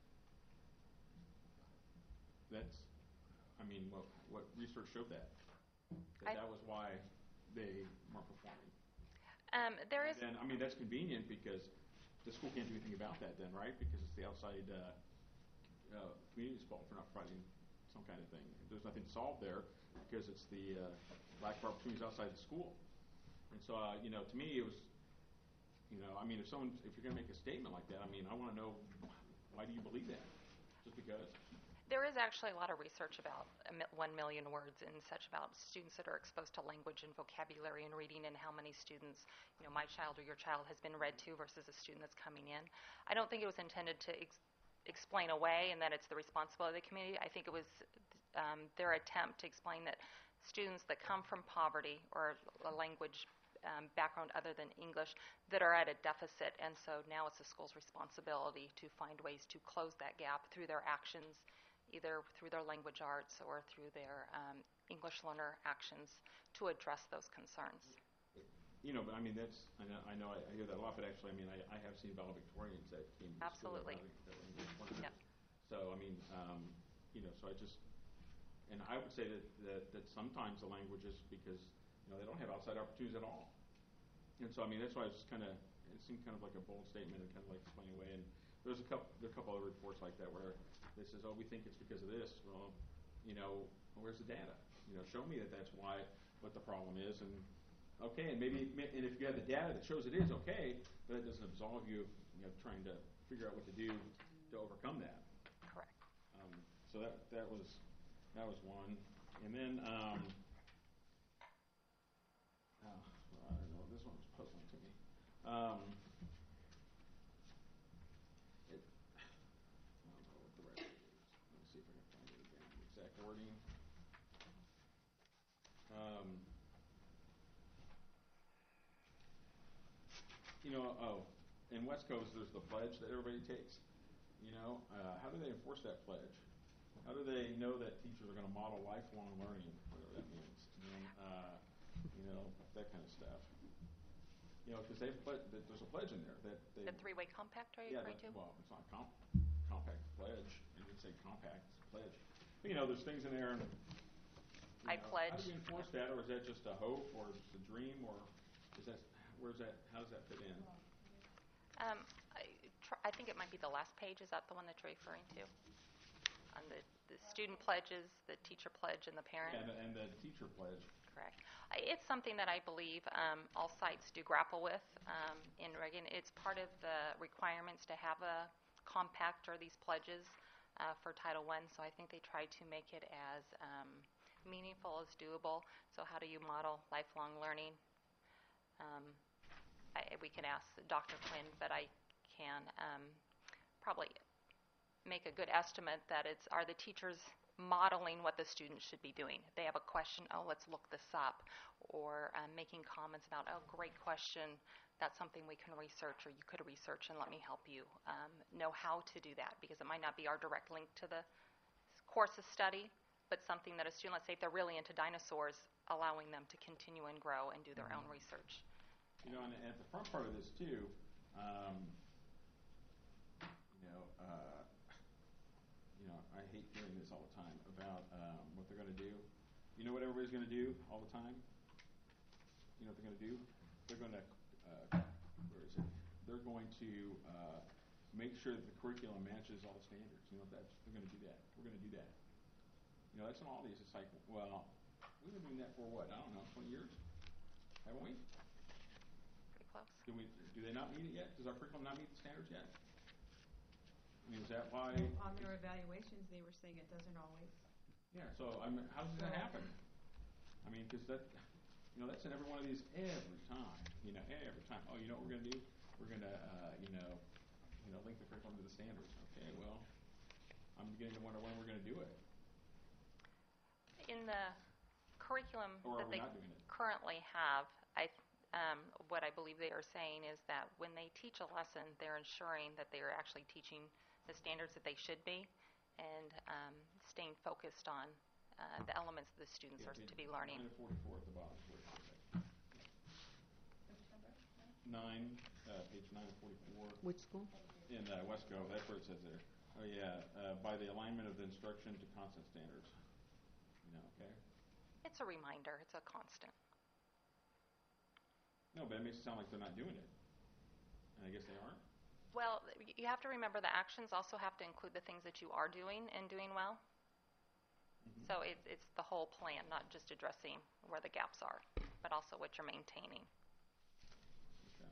That's, I mean, what, what research showed that? That I, that was why they weren't performing. Um, there is. And I mean, that's convenient because the school can't do anything about that then, right? Because it's the outside uh, uh, community's fault for not providing some kind of thing. There's nothing to solve there because it's the uh, lack of opportunities outside the school. And so, uh, you know, to me, it was, you know, I mean, if someone, if you're going to make a statement like that, I mean, I want to know, why do you believe that? Just because? There is actually a lot of research about a mi- one million words and such about students that are exposed to language and vocabulary and reading, and how many students, you know, my child or your child has been read to versus a student that's coming in. I don't think it was intended to ex- explain away and that it's the responsibility of the community. I think it was um, their attempt to explain that students that come from poverty or a language Um, background other than English that are at a deficit, and so now it's the school's responsibility to find ways to close that gap through their actions, either through their language arts or through their um, English learner actions to address those concerns. You know, but I mean, that's, I know, I, know I, I hear that a lot, but actually, I mean, I, I have seen valedictorians that came to Absolutely. school that language learners. Yep. So, I mean, um, you know, so I just, and I would say that, that, that sometimes the language is because, you know, they don't have outside opportunities at all. And so, I mean, that's why it's kind of, it seemed kind of like a bold statement and kind of like explaining away. And there's a couple, there are a couple other reports like that where they says, oh, we think it's because of this. Well, you know, where's the data? You know, show me that that's why, what the problem is. And okay, and maybe, and if you have the data that shows it is okay, but it doesn't absolve you of, you know, trying to figure out what to do to overcome that. Correct. Um, so that that was that was one. And then. Um, oh, I don't know. This one was puzzling to me. Um, it, I don't know what the right word is. Let me see if I can find it again. The exact wording. Um, you know, oh, in West Coast, there's the pledge that everybody takes. You know, uh, how do they enforce that pledge? How do they know that teachers are going to model lifelong learning, whatever that means? And, uh, you know, that kind of stuff. You know, because they've pledged, there's a pledge in there that they. The three-way compact, are you Yeah, referring that, to? well, it's not comp, compact pledge. You didn't say compact, it's pledge. But, you know, there's things in there. And, I know, pledge. How do you enforce that, or is that just a hope, or just a dream, or is that, where's that, how does that fit in? Um, I, tr- I think it might be the last page. Is that the one that you're referring to? On the, the student pledges, the teacher pledge, and the parent? And, and the teacher pledge. Correct. I- It's something that I believe um, all sites do grapple with um, in Reagan. It's part of the requirements to have a compact or these pledges uh, for Title One, so I think they try to make it as um, meaningful as doable. So how do you model lifelong learning? Um, I, we can ask Doctor Quinn, but I can um, probably make a good estimate that it's, are the teachers modeling what the students should be doing? If they have a question, oh, let's look this up, or um, making comments about, oh, great question, that's something we can research, or you could research and let me help you um, know how to do that, because it might not be our direct link to the course of study, but something that a student, let's say if they're really into dinosaurs, allowing them to continue and grow and do their own research. You know, and at the front part of this too, um, you know, uh, you know, I hate hearing this all the time about um, what they're going to do. You know what everybody's going to do all the time? You know what they're going to do? They're going to, uh, where is it? They're going to uh, make sure that the curriculum matches all the standards. You know, that's they're going to do that. We're going to do that. You know, that's in all these. It's like, well, we've been doing that for what? I don't know, twenty years, haven't we? Pretty close. Do we? Do they not meet it yet? Does our curriculum not meet the standards yet? I mean, is that why? On their evaluations, they were saying it doesn't always. Yeah. So, I mean, how does that happen? I mean, because that, you know, that's in every one of these every time. You know, every time. Oh, you know what we're going to do? We're going to, uh, you know, you know, link the curriculum to the standards. Okay. Well, I'm beginning to wonder when we're going to do it. In the curriculum Or are that we they not doing it? currently have, I, th- um, what I believe they are saying is that when they teach a lesson, they're ensuring that they are actually teaching the standards that they should be, and um, staying focused on uh, the elements that the students Yeah, are page to be learning. nine forty-four at the bottom is where it says that. Nine, uh, page nine forty-four. Which school? In uh, Wesco, that's where it says there. Oh yeah, uh, by the alignment of the instruction to constant standards. You know, okay. It's a reminder. It's a constant. No, but it makes it sound like they're not doing it. And I guess they aren't. Well, y- you have to remember the actions also have to include the things that you are doing and doing well. Mm-hmm. So it's it's the whole plan, not just addressing where the gaps are, but also what you're maintaining. Okay.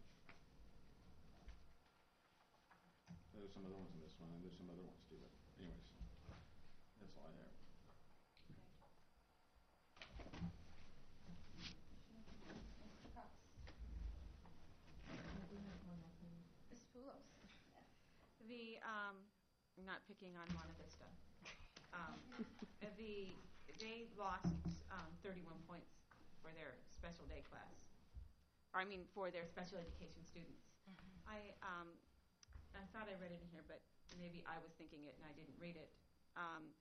There's some other ones in this one, and there's some other ones too. But anyways, that's all I have. Miz Poulos. The, um, I'm not picking on Monta Vista. Um, the, they lost um, thirty-one points for their special day class. Or I mean, for their special education students. I, um, I thought I read it in here, but maybe I was thinking it and I didn't read it. Um,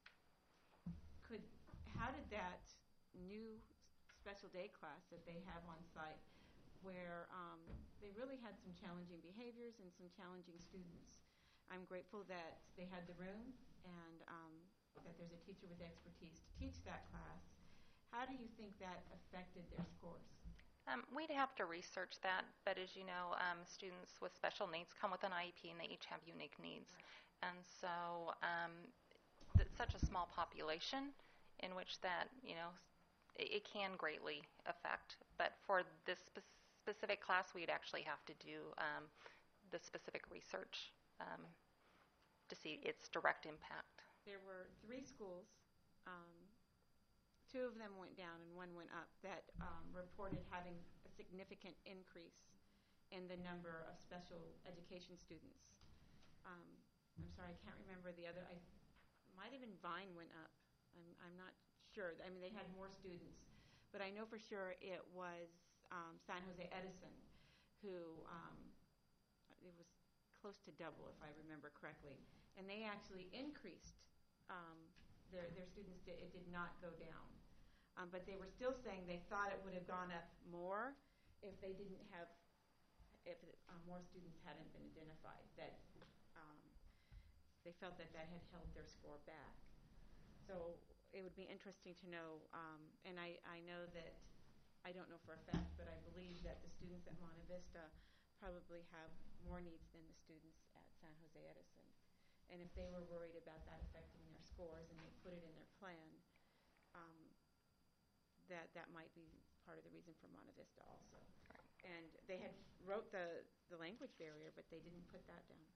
could, how did that new special day class that they have on site, where um, they really had some challenging behaviors and some challenging students. I'm grateful that they had the room and um, that there's a teacher with expertise to teach that class. How do you think that affected their scores? Um, we'd have to research that, but as you know, um, students with special needs come with an I E P and they each have unique needs. And so um, it's such a small population in which that, you know, it, it can greatly affect. But for this spe- specific class, we'd actually have to do um, the specific research um, to see its direct impact. There were three schools, um, two of them went down and one went up, that um, reported having a significant increase in the number of special education students. Um, I'm sorry, I can't remember the other. I might have been Vine went up. I'm, I'm not sure. I mean, they had more students. But I know for sure it was um, San Jose Edison who, um, it was close to double, if I remember correctly. And they actually increased um, their, their students. Did, it did not go down. Um, but they were still saying they thought it would have gone up more if they didn't have, if uh, more students hadn't been identified. That um, they felt that that had held their score back. So it would be interesting to know, um, and I, I know that, I don't know for a fact, but I believe that the students at Monta Vista probably have more needs than the students at San Jose Edison. And if they were worried about that affecting their scores and they put it in their plan, um, that that might be part of the reason for Monte Vista also. And they had wrote the, the language barrier, but they didn't put that down.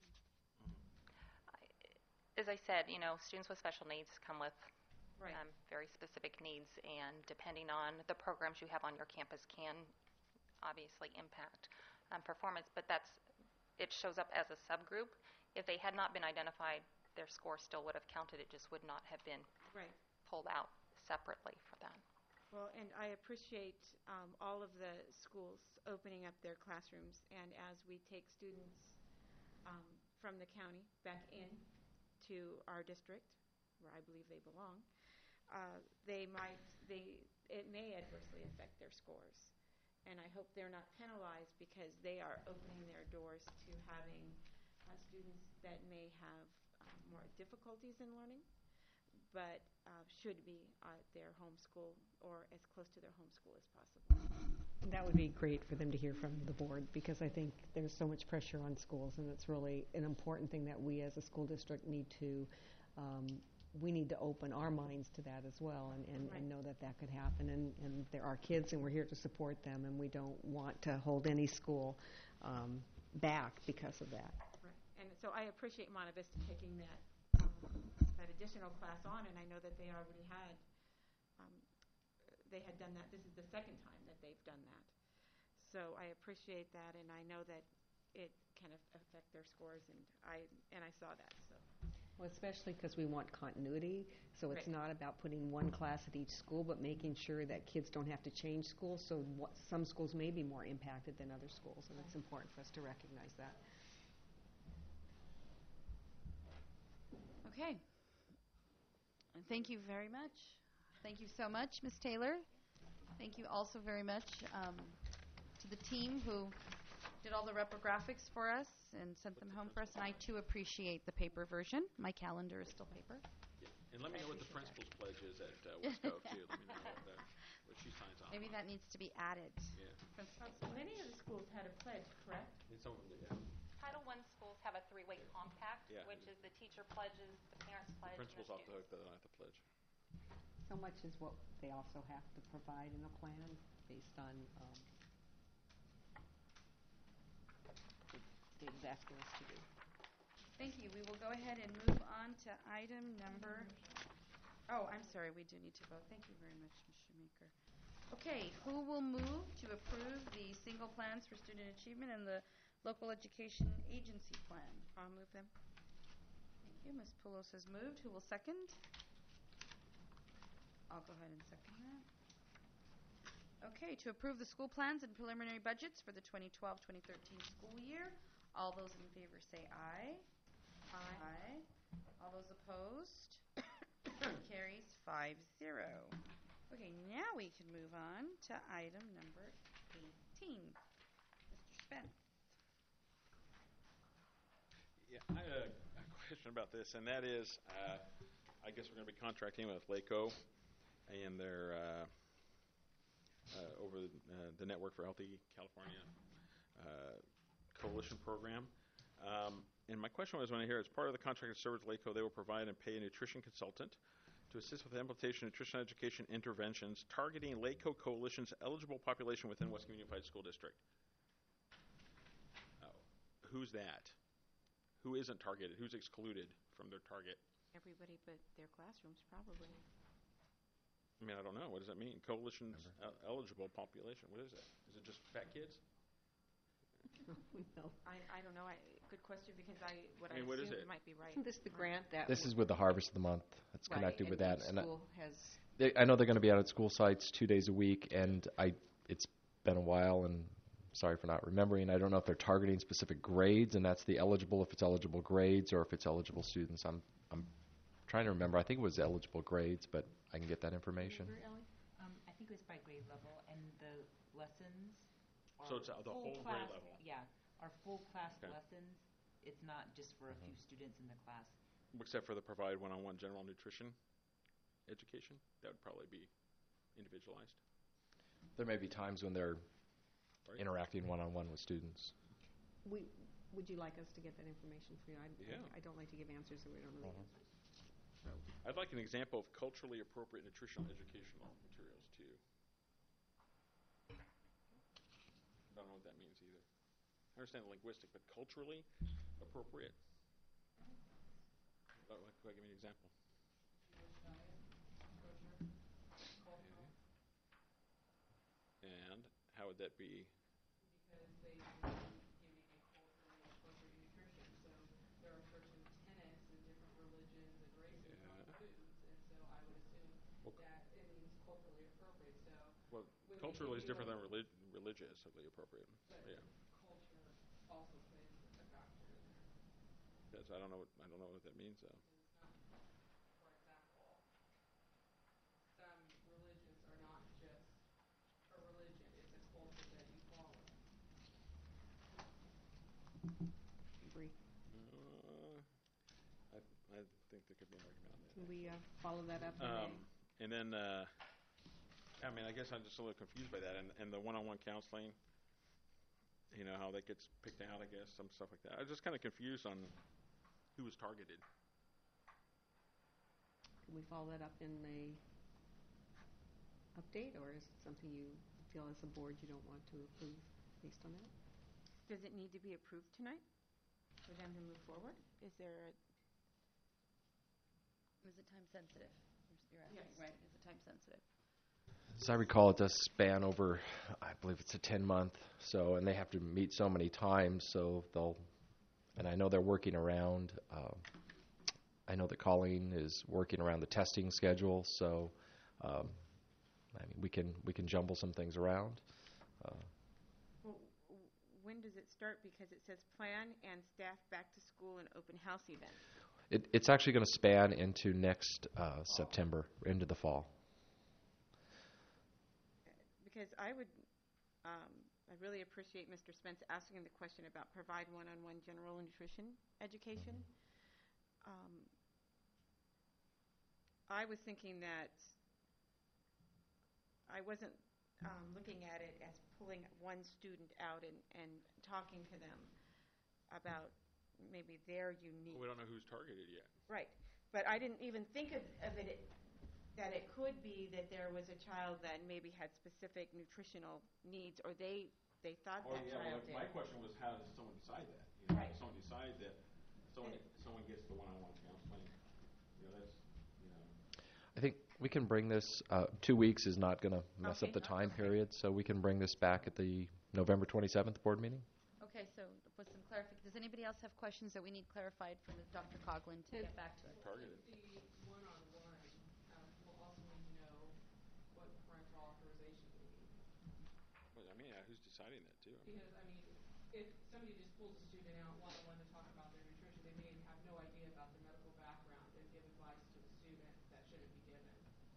As I said, you know, students with special needs come with Right. um, very specific needs, and depending on the programs you have on your campus can obviously impact um, performance. But that's it shows up as a subgroup. If they had not been identified, their score still would have counted. It just would not have been Right. pulled out separately for that. Well, and I appreciate um, all of the schools opening up their classrooms, and as we take students um, from the county back in to our district, where I believe they belong, uh, they might, they, it may adversely affect their scores. And I hope they're not penalized because they are opening their doors to having uh, students that may have uh, more difficulties in learning, but uh, should be at their home school or as close to their home school as possible. That would be great for them to hear from the board, because I think there's so much pressure on schools, and it's really an important thing that we as a school district need to, um, we need to open our minds to that as well, and, and, Right. and know that that could happen. And, and they're our kids, and we're here to support them, and we don't want to hold any school um, back because of that. Right. And so I appreciate Monte Vista taking that um, that additional class on, and I know that they already had um, they had done that. This is the second time that they've done that. So I appreciate that, and I know that it can af- affect their scores, and I and I saw that. So. Well, especially because we want continuity, so it's Right. not about putting one class at each school, but making sure that kids don't have to change schools, so what, some schools may be more impacted than other schools, and it's important for us to recognize that. Okay. Thank you very much. Thank you so much, Miz Taylor. Thank you also very much um, to the team who did all the reprographics for us and sent them home for us. And I, too, appreciate the paper version. My calendar is still paper. Yeah. And let me know what the principal's pledge is at uh, West Cove, too. Let me know what, the, what she signs off Maybe on. that needs to be added. Yeah. Uh, many of the schools had a pledge, correct? And some of them do, yeah. Title one schools have a three-way compact, Yeah. which is the teacher pledges, the parents pledge, and the Principal's off the hook, students. though, they don't have to pledge. So much is what they also have to provide in a plan based on um, they've asked us to do. Thank you. We will go ahead and move on to item number... Oh, I'm sorry. We do need to vote. Thank you very much, Miz Shoemaker. Okay, who will move to approve the single plans for student achievement and the local education agency plan? I'll move them. Thank you. Miz Poulos has moved. Who will second? I'll go ahead and second that. Okay, to approve the school plans and preliminary budgets for the twenty twelve twenty thirteen school year. All those in favor say aye. Aye. All those opposed? Carries five zero. Okay, now we can move on to item number eighteen. Mister Spence. Yeah, I had a, a question about this, and that is, uh, I guess we're going to be contracting with LACO and their uh, uh, over the, uh, the Network for Healthy California uh, Coalition program. Um, and my question was, when I hear as part of the contract of service with LACO, they will provide and pay a nutrition consultant to assist with the implementation of nutrition education interventions targeting LACO Coalition's eligible population within West Unified School District. Oh, who's that? Who isn't targeted? Who's excluded from their target? Everybody but their classrooms, probably. I mean, I don't know. What does that mean? Coalition's el- eligible population. What is it? Is it just fat kids? No. I, I don't know. I, good question, because I what I I, mean, what is assumed it? might be right. Isn't this the grant that... This is with the Harvest of the Month. It's Right, connected and with that. each And I, school has... they, I know they're going to be out at school sites two days a week, and I it's been a while, and sorry for not remembering. I don't know if they're targeting specific grades, and that's the eligible, if it's eligible grades, or if it's eligible students. I'm I'm trying to remember. I think it was eligible grades, but I can get that information. Remember, Ellie? Um, I think it was by grade level, and the lessons are So it's, uh, the full whole grade class- level. Yeah, are full class Okay. lessons. It's not just for a few students in the class. Except for the provide one-on-one general nutrition education. That would probably be individualized. There may be times when they're Right. interacting one-on-one with students. We, would you like us to get that information for you? I, Yeah. I, I don't like to give answers that we don't know the Mhm. answers. So, I'd like an example of culturally appropriate nutritional educational materials too. I don't know what that means either. I understand the linguistic, but culturally appropriate. Oh, like, like, give me an example. Jewish diet, kosher, cultural, And how would that be? because they would be giving a culturally appropriate nutrition. So there are certain tenets in different religions and races on Yeah. foods, and so I would assume Well, that it means culturally appropriate. So Well, when they culturally is give you different a- than relig- religiously appropriate. But Yeah. culture also plays a factor in there. Yes, I don't know. What, I don't know what that means though. Because it's not, for example, some religions are not just a religion; it's a culture that you follow. agree. Uh, I, I think there could be an argument on that. Can we uh, follow that up in Um, a, and then, uh, I mean, I guess I'm just a little confused by that. And, and the one-on-one counseling, you know, how that gets picked out, I guess, some stuff like that. I was just kind of confused on who was targeted. can we follow that up in a update, or is it something you feel as a board you don't want to approve based on that? Does it need to be approved tonight for them to move forward? Is there a, Is it time sensitive? You're asking, Yes. right? Is it time sensitive? As I recall, it does span over, I believe it's a ten-month, so, and they have to meet so many times, so they'll, and I know they're working around, uh, I know that Colleen is working around the testing schedule, so, um, I mean, we can, we can jumble some things around. Uh, well, w- when does it start? Because it says plan and staff back to school and open house event. It, it's actually going to span into next uh, September, into the fall. Because I would, um, I really appreciate Mister Spence asking the question about provide one-on-one general nutrition education. Um, I was thinking that I wasn't um, looking at it as pulling one student out and, and talking to them about maybe their unique. Well, we don't know who's targeted yet. Right, but I didn't even think of, of it, that it could be that there was a child that maybe had specific nutritional needs, or they, they thought Oh, that yeah, child well, did. my question was, how does someone decide that? You know, Right. Does someone decide that someone, It- someone gets the one-on-one counseling? You know, that's, you know. I think we can bring this, uh, two weeks is not going to mess Okay. up the time period, so we can bring this back at the November twenty-seventh board meeting. Okay, so with some clarification, does anybody else have questions that we need clarified from Doctor Coughlin to get back to it? Targeted. The one-on-one um, will also need to know what parental authorization they need. Well, I mean, yeah, who's deciding that too? I mean, Because, I mean, if somebody just pulls a student out one-on-one to talk about their nutrition, they may have no idea about their medical background and give advice to the student that shouldn't be given.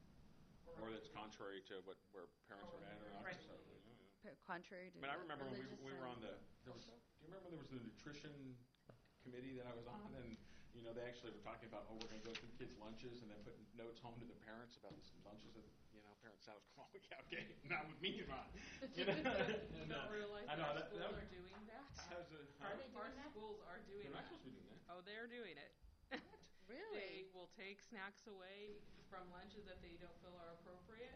or that's contrary to what, where parents are at or not. Right. So, you know, yeah. P- Contrary to I mean, I remember when we, religious we were and on the, there was, do you remember there was the nutrition committee that I was on? And, you know, they actually were talking about, oh, we're going to go through kids' lunches and then put notes home to the parents about the lunches that, you know, parents sound, oh, yeah, okay, not with me, not. You know? You And, uh, don't realize I that know, our that- schools that was- are doing that? How's it, Are huh? they Our doing that? schools are doing They're not that. supposed to be doing that. Oh, they're doing it. Really? They will take snacks away from lunches that they don't feel are appropriate.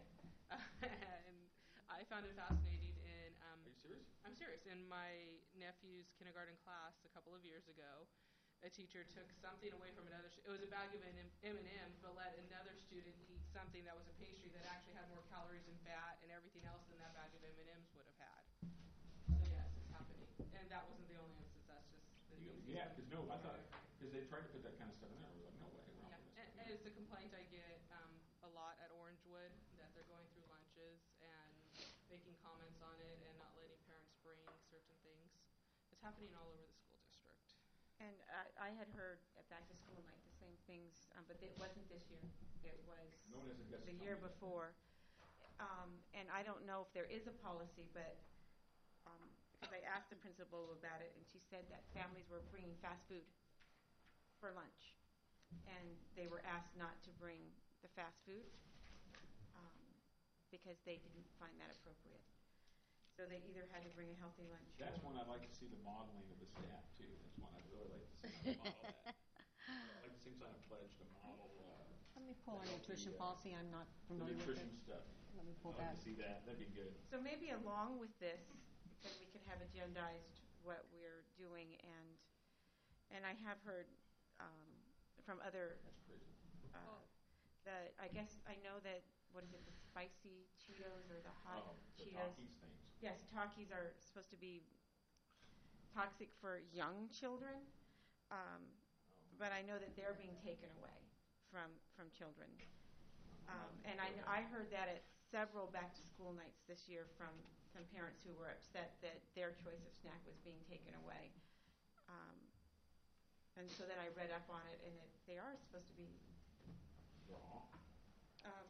And I found it fascinating in, um, Are you serious? I'm serious, in my nephew's kindergarten class a couple of years ago, a teacher took something away from another, stu- it was a bag of M and M's, but let another student eat something that was a pastry that actually had more calories and fat and everything else than that bag of M and M's would have had. So yes, it's happening. And that wasn't the only instance, that's just the You- easiest Yeah, one. because no, I thought, because they tried to put that kind of stuff in there. I was like, no way, we're Yeah, not putting and, this and stuff in it's a complaint I get um, a lot at Orangewood, that they're going through lunches and making comments on it and not letting parents bring certain things. It's happening all over the school district. And I, I had heard at back to school night the same things, um, but it wasn't this year. It was No one has a guess the at year something. before. Um, and I don't know if there is a policy, but um, because I asked the principal about it, and she said that families were bringing fast food for lunch, and they were asked not to bring the fast food um, because they didn't find that appropriate. So they either had to bring a healthy lunch. That's or- one I'd like to see the modeling of the staff too. That's one I'd really like to see them model that. I'd like to see some kind of pledge to model uh, Let me pull our the healthy, nutrition uh, policy. I'm not the familiar with nutrition it. stuff. Let me pull I'd like that. to see that. That'd be good. So maybe along with this, then we could have agendized what we're doing, and and I have heard um, from other, That's crazy. uh, the I guess I know that what is it, the spicy Cheetos or the hot Oh, the Cheetos? Takis things. Yes, Takis are supposed to be toxic for young children, um, but I know that they're being taken away from from children. Um, and I, I heard that at several back-to-school nights this year from some parents who were upset that their choice of snack was being taken away. Um, and so then I read up on it, and it, they are supposed to be. Raw. Um,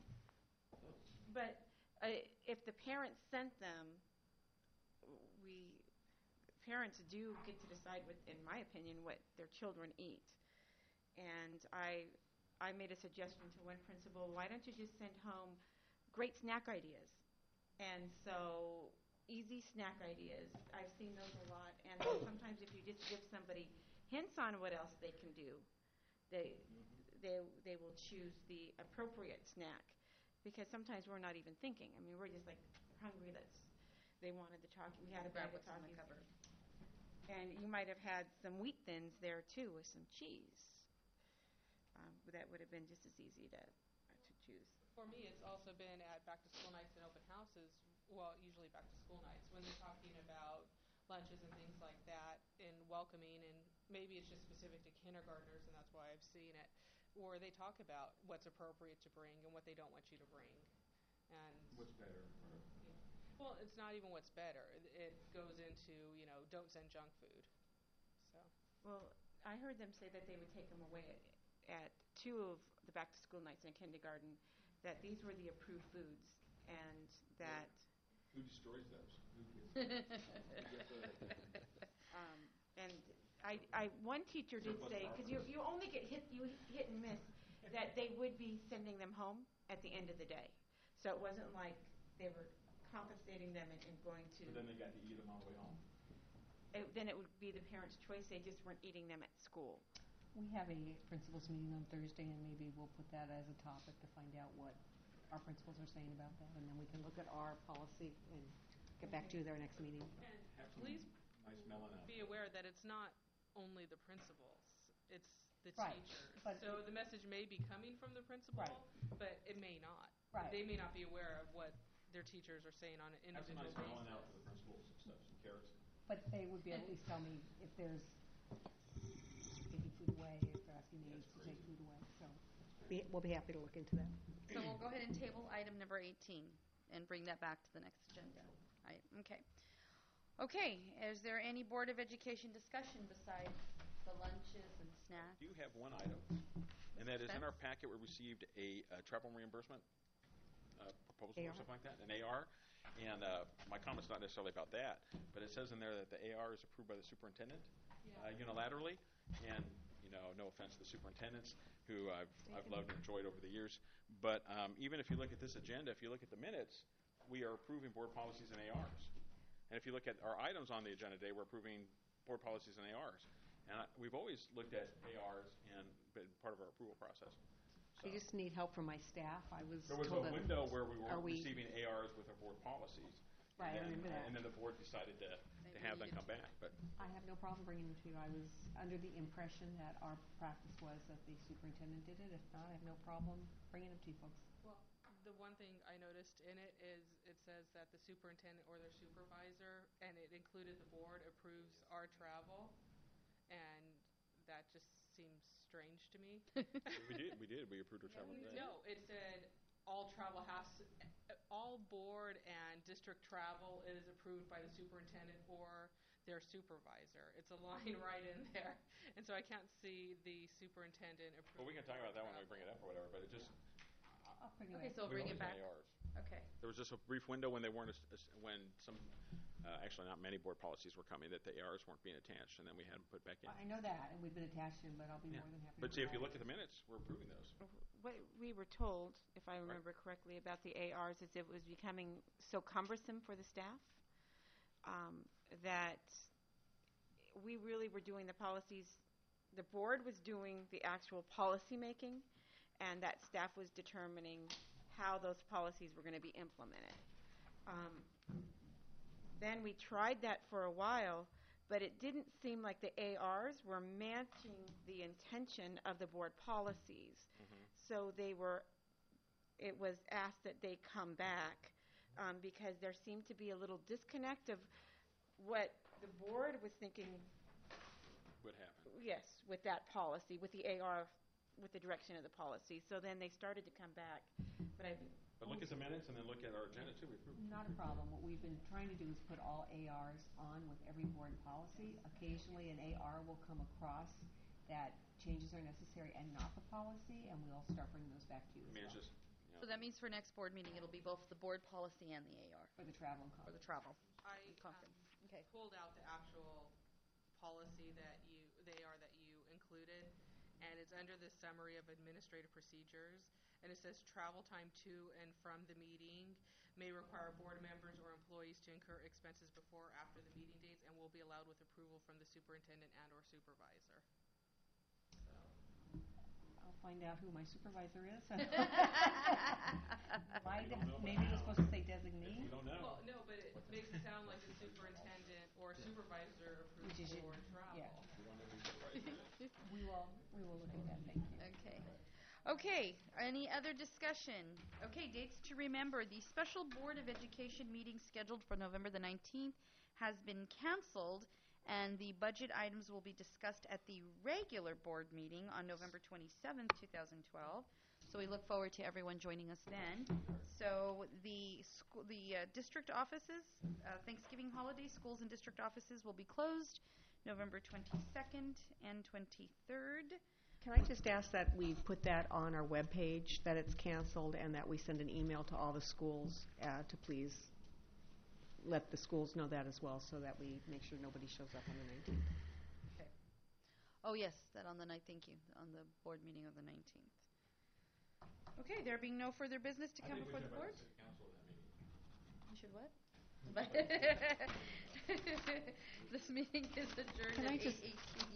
but uh, if the parents sent them, we parents do get to decide, what, in my opinion, what their children eat. And I I made a suggestion to one principal, why don't you just send home great snack ideas? And so easy snack ideas, I've seen those a lot. And then sometimes if you just give somebody hints on what else they can do, they they they will choose the appropriate snack. Because sometimes we're not even thinking. I mean, we're just like hungry. Let's. They wanted the Takis. We had a bag Grab of what's in the Takis. cupboard. And you might have had some wheat thins there too, with some cheese. Um, that would have been just as easy to to choose. For me, it's also been at back-to-school nights and open houses, well, usually back-to-school nights, when they're talking about lunches and things like that and welcoming, and maybe it's just specific to kindergartners, and that's why I've seen it, where they talk about what's appropriate to bring and what they don't want you to bring. And What's better? Or, well, it's not even what's better. It, it goes into, you know, don't send junk food. So. Well, I heard them say that they would take them away at, at two of the back-to-school nights in kindergarten, that these were the approved foods, and that. who destroys those? Who gets um, and I, I, one teacher did Surplus say, because you, you only get hit, you hit and miss, that they would be sending them home at the end of the day. So it wasn't like they were compensating them and, and going to. But then they got to eat them on the way home. It, then it would be the parents' choice. They just weren't eating them at school. We have a principals meeting on Thursday, and maybe we'll put that as a topic to find out what our principals are saying about that, and then we can look at our policy and get back to you at our next meeting. And Have some please nice melon out. be aware that it's not only the principals, it's the Right, teachers. but So the message may be coming from the principal, Right. but it may not. Right. They may not be aware of what their teachers are saying on an Have some individual nice melon basis. out for the principals and stuff, some carrots. But they would be able to at least tell me if there's taking food away, if they're asking me That's to take crazy. food away, so be, we'll be happy to look into that. So we'll go ahead and table item number eighteen and bring that back to the next agenda. Right, okay. Okay, is there any Board of Education discussion besides the lunches and snacks? Do you have one item? And that is, in our packet, we received a uh, travel reimbursement uh, proposal A or R. something like that, an A R. And uh, my comment's not necessarily about that, but it says in there that the A R is approved by the superintendent uh, unilaterally. And, you know, no offense to the superintendents, who I've, I've loved and enjoyed over the years. But um, even if you look at this agenda, if you look at the minutes, we are approving board policies and A Rs. And if you look at our items on the agenda today, we're approving board policies and A Rs. And I, we've always looked at A Rs and been part of our approval process. I just need help from my staff. I was There was told a that- window where we were are we- receiving A Rs with our board policies. Right, I and then, remember that. And then the board decided to, to Maybe have we them need come back. But I have no problem bringing them to you. I was under the impression that our practice was that the superintendent did it. If not, I have no problem bringing them to you folks. Well, the one thing I noticed in it is it says that the superintendent or their supervisor, and it included the board, approves our travel, and that just seems strange to me. we did, we did, we approved our travel today. No, it said all travel has, all board and district travel is approved by the superintendent or their supervisor. It's a line right in there. And so I can't see the superintendent approving. Well, we can talk about that when we bring it up or whatever, but it just. I'll bring it Okay, up. so bring we've it always back. done A Rs. Okay. There was just a brief window when they weren't, as- as- when some, uh, actually not many board policies were coming, that the A Rs weren't being attached, and then we had them put back in. I know that, and we've been attached to them, but I'll be Yeah. more than happy to. But see, if you provide look at the minutes, we're approving those. What we were told, if I remember correctly, about the A Rs is it was becoming so cumbersome for the staff um, that we really were doing the policies, the board was doing the actual policy making, and that staff was determining how those policies were going to be implemented. Um, then we tried that for a while, but it didn't seem like the A Rs were matching the intention of the board policies. Mhm. So they were, it was asked that they come back um, because there seemed to be a little disconnect of what the board was thinking. What happened? Yes, with that policy, with the A R, with the direction of the policy. So then they started to come back. But I. But look at the minutes and then look at our agenda too. We approved. Not a problem. What we've been trying to do is put all A Rs on with every board policy. Occasionally, an A R will come across that changes are necessary and not the policy, and we'll start bringing those back to you I as mean, it's well. just, you know, So that means for next board meeting, it'll be both the board policy and the A R, For the travel and or the conference. travel I and conference. um, Okay. pulled out the actual policy that you, the A R that you included, and it's under the summary of administrative procedures, and it says travel time to and from the meeting may require board members or employees to incur expenses before or after the meeting dates and will be allowed with approval from the superintendent and or supervisor. So, I'll find out who my supervisor is. Why You the- don't know by maybe it's now. supposed to say if designee? you don't know. well, no, but it makes it sound like the superintendent or supervisor Which is approves you- board travel. yeah. You don't know who's surprised. We will, we will look at that, thank you. Okay. Okay, any other discussion? Okay, dates to remember. The special Board of Education meeting scheduled for November the nineteenth has been canceled, and the budget items will be discussed at the regular board meeting on November twenty-seventh, two thousand twelve. So we look forward to everyone joining us then. So the school, the uh, district offices, uh, Thanksgiving holiday, schools and district offices will be closed November twenty-second and twenty-third. Can I just ask that we put that on our webpage, that it's canceled, and that we send an email to all the schools uh, to please let the schools know that as well, so that we make sure nobody shows up on the nineteenth. Okay. Oh, yes, that on the night, thank you, on the board meeting of the nineteenth. Okay, there being no further business to I come think we before the should board? invite the city council to that meeting. You should what? This meeting is adjourned Can at I eight just- eighteen.